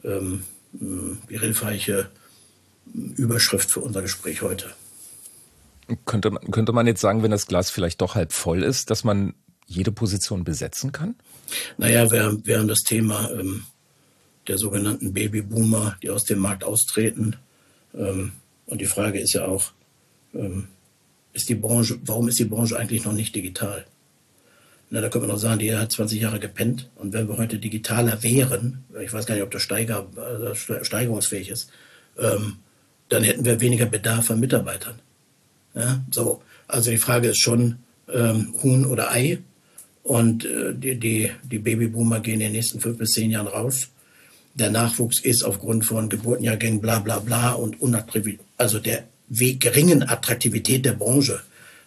Überschrift für unser Gespräch heute. Könnte man jetzt sagen, wenn das Glas vielleicht doch halb voll ist, dass man jede Position besetzen kann? Naja, wir haben das Thema der sogenannten Babyboomer, die aus dem Markt austreten. Und die Frage ist ja auch, warum ist die Branche eigentlich noch nicht digital? Na, da können wir noch sagen, die hat 20 Jahre gepennt. Und wenn wir heute digitaler wären, ich weiß gar nicht, ob das steigerungsfähig ist, dann hätten wir weniger Bedarf an Mitarbeitern. Ja, so. Also die Frage ist schon Huhn oder Ei. Und die Babyboomer gehen in den nächsten 5 bis 10 Jahren raus. Der Nachwuchs ist aufgrund von Geburtenjahrgängen bla bla bla und also der geringen Attraktivität der Branche.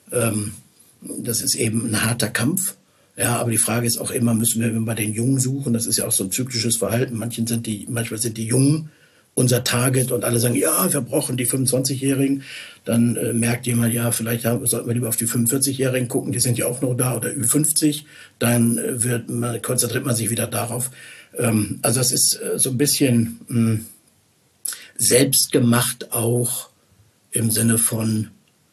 Das ist eben ein harter Kampf. Ja, aber die Frage ist auch immer, müssen wir bei den Jungen suchen? Das ist ja auch so ein zyklisches Verhalten. Manchmal sind die Jungen unser Target und alle sagen, ja, wir brauchen die 25-Jährigen. Dann merkt jemand, ja, vielleicht sollten wir lieber auf die 45-Jährigen gucken, die sind ja auch noch da, oder Ü50. Dann konzentriert man sich wieder darauf. Also das ist so ein bisschen selbstgemacht auch im Sinne von,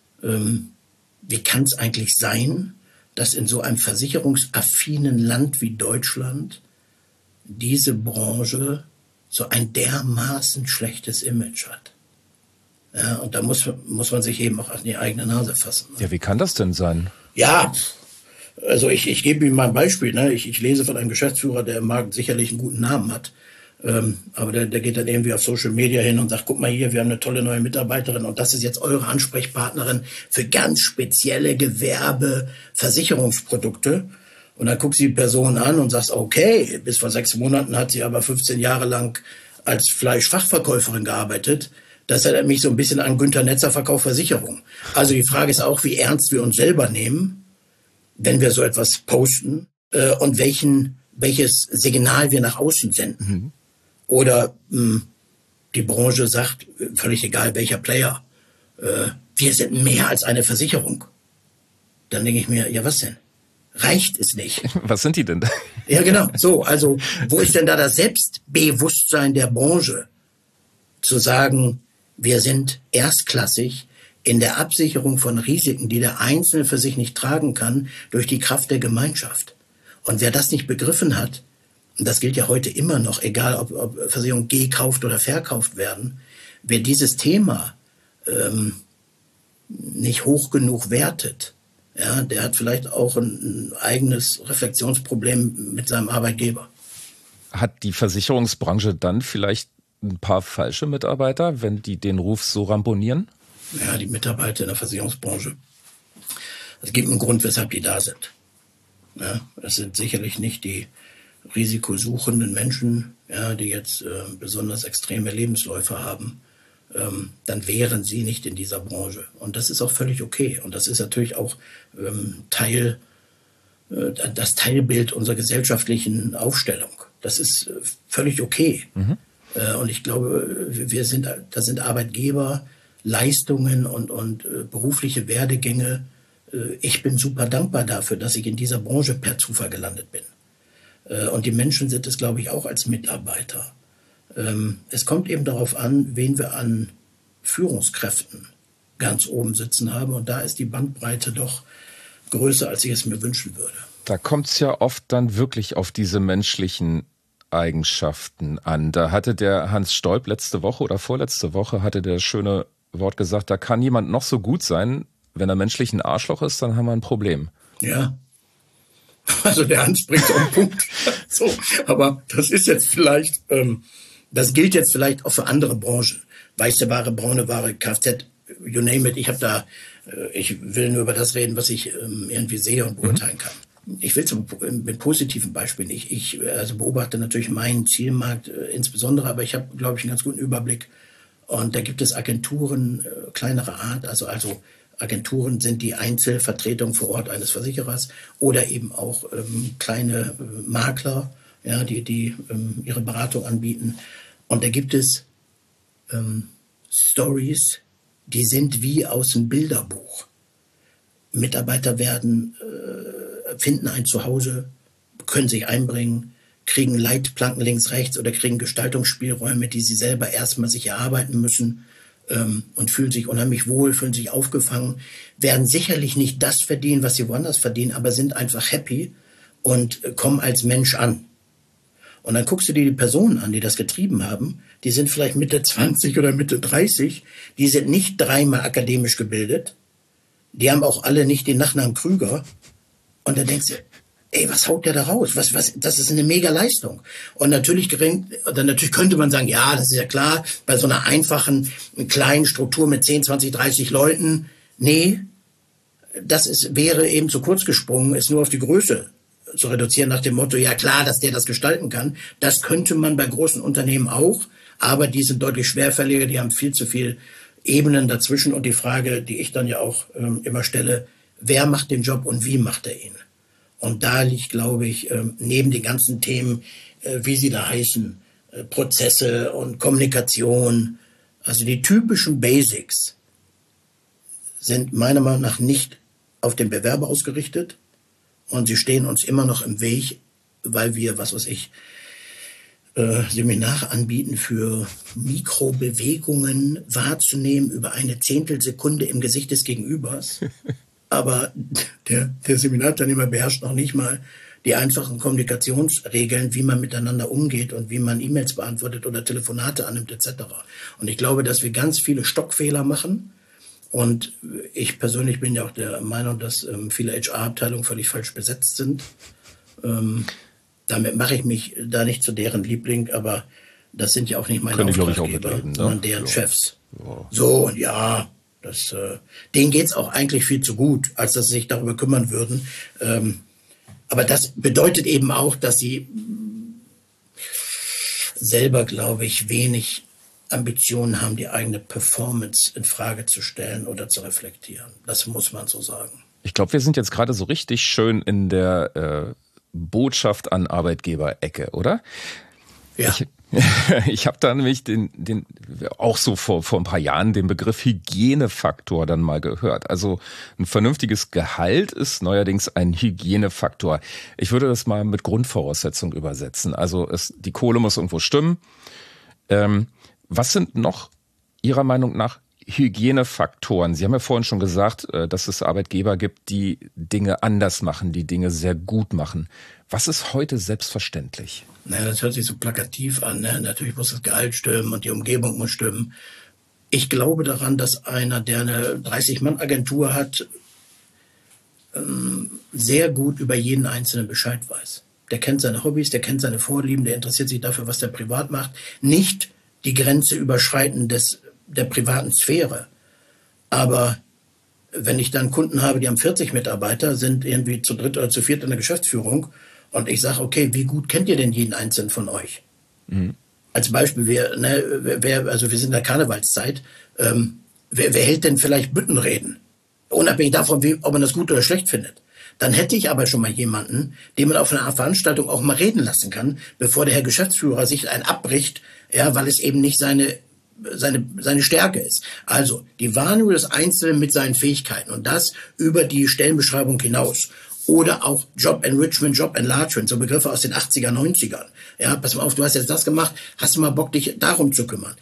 wie kann es eigentlich sein, dass in so einem versicherungsaffinen Land wie Deutschland diese Branche so ein dermaßen schlechtes Image hat. Ja, und da muss man sich eben auch an die eigene Nase fassen. Ne? Ja, wie kann das denn sein? Ja, also ich gebe Ihnen mal ein Beispiel. Ne? Ich lese von einem Geschäftsführer, der im Markt sicherlich einen guten Namen hat. Aber der geht dann irgendwie auf Social Media hin und sagt, guck mal hier, wir haben eine tolle neue Mitarbeiterin und das ist jetzt eure Ansprechpartnerin für ganz spezielle Gewerbeversicherungsprodukte. Und dann guckst du die Person an und sagst, okay, bis vor 6 Monaten hat sie aber 15 Jahre lang als Fleischfachverkäuferin gearbeitet. Das erinnert mich so ein bisschen an Günter Netzer Verkauf Versicherung. Also die Frage ist auch, wie ernst wir uns selber nehmen, wenn wir so etwas posten und welches Signal wir nach außen senden. Mhm. Oder die Branche sagt, völlig egal welcher Player, wir sind mehr als eine Versicherung. Dann denke ich mir, ja was denn? Reicht es nicht? Was sind die denn? Ja genau, so, also wo ist denn da das Selbstbewusstsein der Branche? Zu sagen, wir sind erstklassig in der Absicherung von Risiken, die der Einzelne für sich nicht tragen kann, durch die Kraft der Gemeinschaft. Und wer das nicht begriffen hat, und das gilt ja heute immer noch, egal ob Versicherungen gekauft oder verkauft werden, wer dieses Thema nicht hoch genug wertet, ja, der hat vielleicht auch ein eigenes Reflexionsproblem mit seinem Arbeitgeber. Hat die Versicherungsbranche dann vielleicht ein paar falsche Mitarbeiter, wenn die den Ruf so ramponieren? Ja, die Mitarbeiter in der Versicherungsbranche. Es gibt einen Grund, weshalb die da sind. Ja, es sind sicherlich nicht die risikosuchenden Menschen, ja, die jetzt besonders extreme Lebensläufe haben. Dann wären sie nicht in dieser Branche. Und das ist auch völlig okay. Und das ist natürlich auch das Teilbild unserer gesellschaftlichen Aufstellung. Das ist völlig okay. Mhm. Und ich glaube, da sind Arbeitgeber, Leistungen und berufliche Werdegänge. Ich bin super dankbar dafür, dass ich in dieser Branche per Zufall gelandet bin. Und die Menschen sind es, glaube ich, auch als Mitarbeiter. Es kommt eben darauf an, wen wir an Führungskräften ganz oben sitzen habe. Und da ist die Bandbreite doch größer, als ich es mir wünschen würde. Da kommt es ja oft dann wirklich auf diese menschlichen Eigenschaften an. Da hatte der Hans Stolp letzte Woche oder vorletzte Woche hatte der schöne Wort gesagt, da kann jemand noch so gut sein, wenn er menschlich ein Arschloch ist, dann haben wir ein Problem. Ja. Also der Hans bringt auf den Punkt. So, aber das ist jetzt vielleicht, das gilt jetzt vielleicht auch für andere Branchen. Weiße Ware, braune Ware, Kfz, you name it. Ich will nur über das reden, was ich irgendwie sehe und beurteilen kann. Ich will mit positiven Beispielen. Ich beobachte natürlich meinen Zielmarkt insbesondere, aber ich habe, glaube ich, einen ganz guten Überblick. Und da gibt es Agenturen kleinerer Art, also Agenturen sind die Einzelvertretung vor Ort eines Versicherers oder eben auch kleine Makler, ja, die ihre Beratung anbieten. Und da gibt es Stories, die sind wie aus dem Bilderbuch. Mitarbeiter finden ein Zuhause, können sich einbringen, kriegen Leitplanken links, rechts oder kriegen Gestaltungsspielräume, die sie selber erstmal sich erarbeiten müssen. Und fühlen sich unheimlich wohl, fühlen sich aufgefangen, werden sicherlich nicht das verdienen, was sie woanders verdienen, aber sind einfach happy und kommen als Mensch an. Und dann guckst du dir die Personen an, die das getrieben haben, die sind vielleicht Mitte 20 oder Mitte 30, die sind nicht 3-mal akademisch gebildet, die haben auch alle nicht den Nachnamen Krüger. Und dann denkst du, ey, was haut der da raus? Das ist eine mega Leistung. Und natürlich könnte man sagen, ja, das ist ja klar, bei so einer einfachen, kleinen Struktur mit 10, 20, 30 Leuten, nee, wäre eben zu kurz gesprungen, es nur auf die Größe zu reduzieren nach dem Motto, ja klar, dass der das gestalten kann. Das könnte man bei großen Unternehmen auch, aber die sind deutlich schwerfälliger, die haben viel zu viel Ebenen dazwischen. Und die Frage, die ich dann ja auch immer stelle, wer macht den Job und wie macht er ihn? Und da liegt, glaube ich, neben den ganzen Themen, wie sie da heißen, Prozesse und Kommunikation, also die typischen Basics sind meiner Meinung nach nicht auf den Bewerber ausgerichtet und sie stehen uns immer noch im Weg, weil wir, Seminare anbieten für Mikrobewegungen wahrzunehmen über eine Zehntelsekunde im Gesicht des Gegenübers. Aber der Seminarteilnehmer beherrscht noch nicht mal die einfachen Kommunikationsregeln, wie man miteinander umgeht und wie man E-Mails beantwortet oder Telefonate annimmt etc. Und ich glaube, dass wir ganz viele Stockfehler machen. Und ich persönlich bin ja auch der Meinung, dass viele HR-Abteilungen völlig falsch besetzt sind. Damit mache ich mich da nicht zu deren Liebling, aber das sind ja auch nicht meine Auftraggeber, sondern deren Chefs. Ja. So, und ja... denen geht's auch eigentlich viel zu gut, als dass sie sich darüber kümmern würden. Aber das bedeutet eben auch, dass sie selber, glaube ich, wenig Ambitionen haben, die eigene Performance in Frage zu stellen oder zu reflektieren. Das muss man so sagen. Ich glaube, wir sind jetzt gerade so richtig schön in der Botschaft an Arbeitgeber-Ecke, oder? Ja. Ich habe da nämlich auch so vor ein paar Jahren den Begriff Hygienefaktor dann mal gehört. Also ein vernünftiges Gehalt ist neuerdings ein Hygienefaktor. Ich würde das mal mit Grundvoraussetzung übersetzen. Also die Kohle muss irgendwo stimmen. Was sind noch Ihrer Meinung nach Hygienefaktoren? Sie haben ja vorhin schon gesagt, dass es Arbeitgeber gibt, die Dinge anders machen, die Dinge sehr gut machen. Was ist heute selbstverständlich? Naja, das hört sich so plakativ an. Ne? Natürlich muss das Gehalt stimmen und die Umgebung muss stimmen. Ich glaube daran, dass einer, der eine 30-Mann-Agentur hat, sehr gut über jeden Einzelnen Bescheid weiß. Der kennt seine Hobbys, der kennt seine Vorlieben, der interessiert sich dafür, was der privat macht. Nicht die Grenze überschreiten der privaten Sphäre. Aber wenn ich dann Kunden habe, die haben 40 Mitarbeiter, sind irgendwie zu dritt oder zu viert in der Geschäftsführung und ich sage, okay, wie gut kennt ihr denn jeden Einzelnen von euch? Mhm. Als Beispiel, wir sind in der Karnevalszeit, wer hält denn vielleicht Büttenreden? Unabhängig davon, ob man das gut oder schlecht findet. Dann hätte ich aber schon mal jemanden, den man auf einer Veranstaltung auch mal reden lassen kann, bevor der Herr Geschäftsführer sich einen abbricht, ja, weil es eben nicht seine Stärke ist. Also die Wahrnehmung des Einzelnen mit seinen Fähigkeiten und das über die Stellenbeschreibung hinaus. Oder auch Job Enrichment, Job Enlargement, so Begriffe aus den 80er, 90ern. Ja, pass mal auf, du hast jetzt das gemacht, hast du mal Bock, dich darum zu kümmern.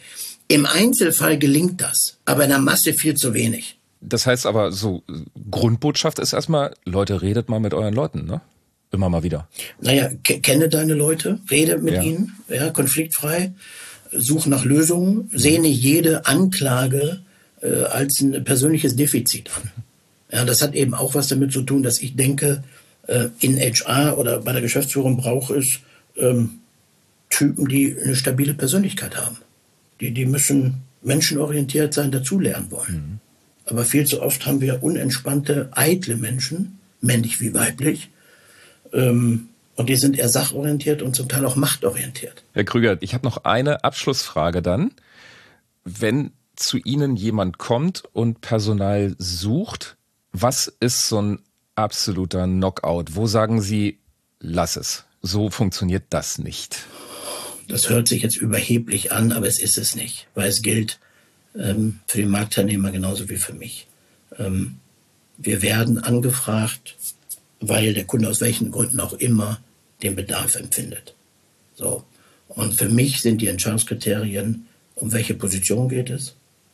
Im Einzelfall gelingt das, aber in der Masse viel zu wenig. Das heißt aber, so Grundbotschaft ist erstmal, Leute, redet mal mit euren Leuten, ne? Immer mal wieder. Naja, kenne deine Leute, rede mit ihnen, konfliktfrei, such nach Lösungen, sehe nicht jede Anklage als ein persönliches Defizit an. Ja, das hat eben auch was damit zu tun, dass ich denke, in HR oder bei der Geschäftsführung braucht es Typen, die eine stabile Persönlichkeit haben. Die müssen menschenorientiert sein, dazulernen wollen. Aber viel zu oft haben wir unentspannte, eitle Menschen, männlich wie weiblich, und die sind eher sachorientiert und zum Teil auch machtorientiert. Herr Krüger, ich habe noch eine Abschlussfrage dann. Wenn zu Ihnen jemand kommt und Personal sucht, was ist so ein absoluter Knockout? Wo sagen Sie, lass es, so funktioniert das nicht? Das hört sich jetzt überheblich an, aber es ist es nicht, weil es gilt für den Marktteilnehmer genauso wie für mich. Wir werden angefragt, weil der Kunde aus welchen Gründen auch immer den Bedarf empfindet. So. Und für mich sind die Entscheidungskriterien, um welche Position geht es,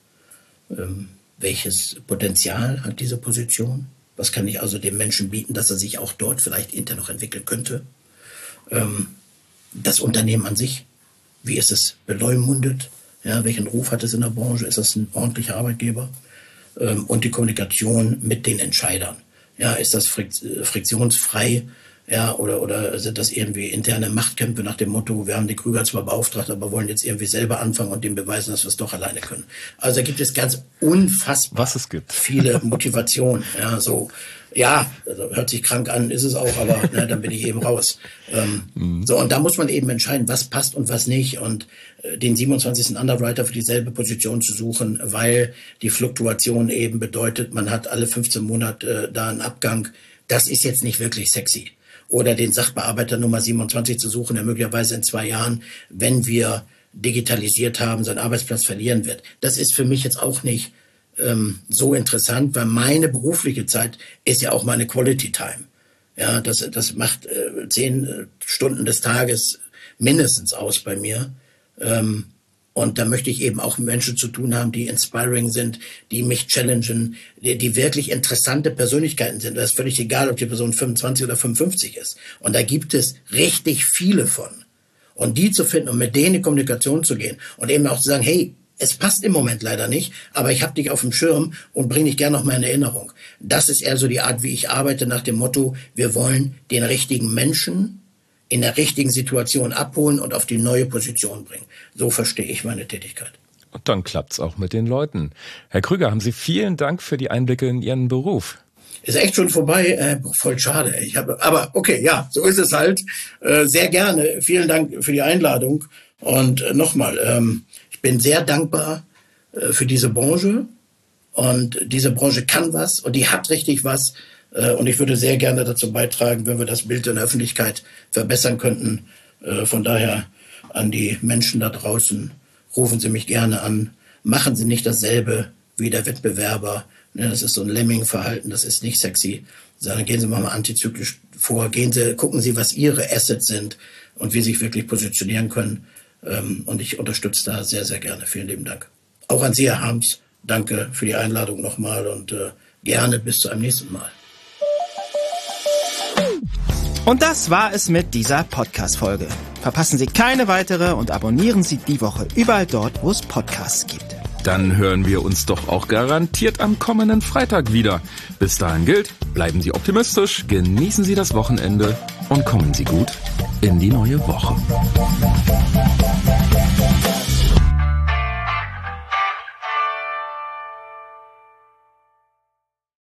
welches Potenzial hat diese Position, was kann ich also dem Menschen bieten, dass er sich auch dort vielleicht intern noch entwickeln könnte. Das Unternehmen an sich, wie ist es beleumundet, ja, welchen Ruf hat es in der Branche, ist das ein ordentlicher Arbeitgeber, und die Kommunikation mit den Entscheidern. Ja, ist das friktionsfrei, ja, oder sind das irgendwie interne Machtkämpfe nach dem Motto, wir haben die Krüger zwar beauftragt, aber wollen jetzt irgendwie selber anfangen und dem beweisen, dass wir es doch alleine können. Also da gibt es ganz unfassbar viele Motivationen, ja, so. Ja, also hört sich krank an, ist es auch, aber dann bin ich eben raus. So, und da muss man eben entscheiden, was passt und was nicht. Und den 27. Underwriter für dieselbe Position zu suchen, weil die Fluktuation eben bedeutet, man hat alle 15 Monate da einen Abgang. Das ist jetzt nicht wirklich sexy. Oder den Sachbearbeiter Nummer 27 zu suchen, der möglicherweise in 2 Jahren, wenn wir digitalisiert haben, seinen Arbeitsplatz verlieren wird. Das ist für mich jetzt auch nicht so interessant, weil meine berufliche Zeit ist ja auch meine Quality Time. Ja, das macht 10 Stunden des Tages mindestens aus bei mir. Und da möchte ich eben auch mit Menschen zu tun haben, die inspiring sind, die mich challengen, die wirklich interessante Persönlichkeiten sind. Das ist völlig egal, ob die Person 25 oder 55 ist. Und da gibt es richtig viele von. Und die zu finden und mit denen in Kommunikation zu gehen und eben auch zu sagen, hey, es passt im Moment leider nicht, aber ich habe dich auf dem Schirm und bringe dich gerne noch mal in Erinnerung. Das ist eher so die Art, wie ich arbeite, nach dem Motto, wir wollen den richtigen Menschen in der richtigen Situation abholen und auf die neue Position bringen. So verstehe ich meine Tätigkeit. Und dann klappt's auch mit den Leuten. Herr Krüger, haben Sie vielen Dank für die Einblicke in Ihren Beruf. Ist echt schon vorbei, voll schade. Aber okay, ja, so ist es halt. Sehr gerne. Vielen Dank für die Einladung. Und nochmal, ich bin sehr dankbar für diese Branche. Und diese Branche kann was und die hat richtig was. Und ich würde sehr gerne dazu beitragen, wenn wir das Bild in der Öffentlichkeit verbessern könnten. Von daher an die Menschen da draußen, rufen Sie mich gerne an. Machen Sie nicht dasselbe wie der Wettbewerber. Das ist so ein Lemming-Verhalten, das ist nicht sexy. Sondern gehen Sie mal antizyklisch vor. Gucken Sie, was Ihre Assets sind und wie Sie sich wirklich positionieren können. Und ich unterstütze da sehr, sehr gerne. Vielen lieben Dank. Auch an Sie, Herr Harms. Danke für die Einladung nochmal und gerne bis zu einem nächsten Mal. Und das war es mit dieser Podcast-Folge. Verpassen Sie keine weitere und abonnieren Sie die Woche überall dort, wo es Podcasts gibt. Dann hören wir uns doch auch garantiert am kommenden Freitag wieder. Bis dahin gilt, bleiben Sie optimistisch, genießen Sie das Wochenende und kommen Sie gut in die neue Woche.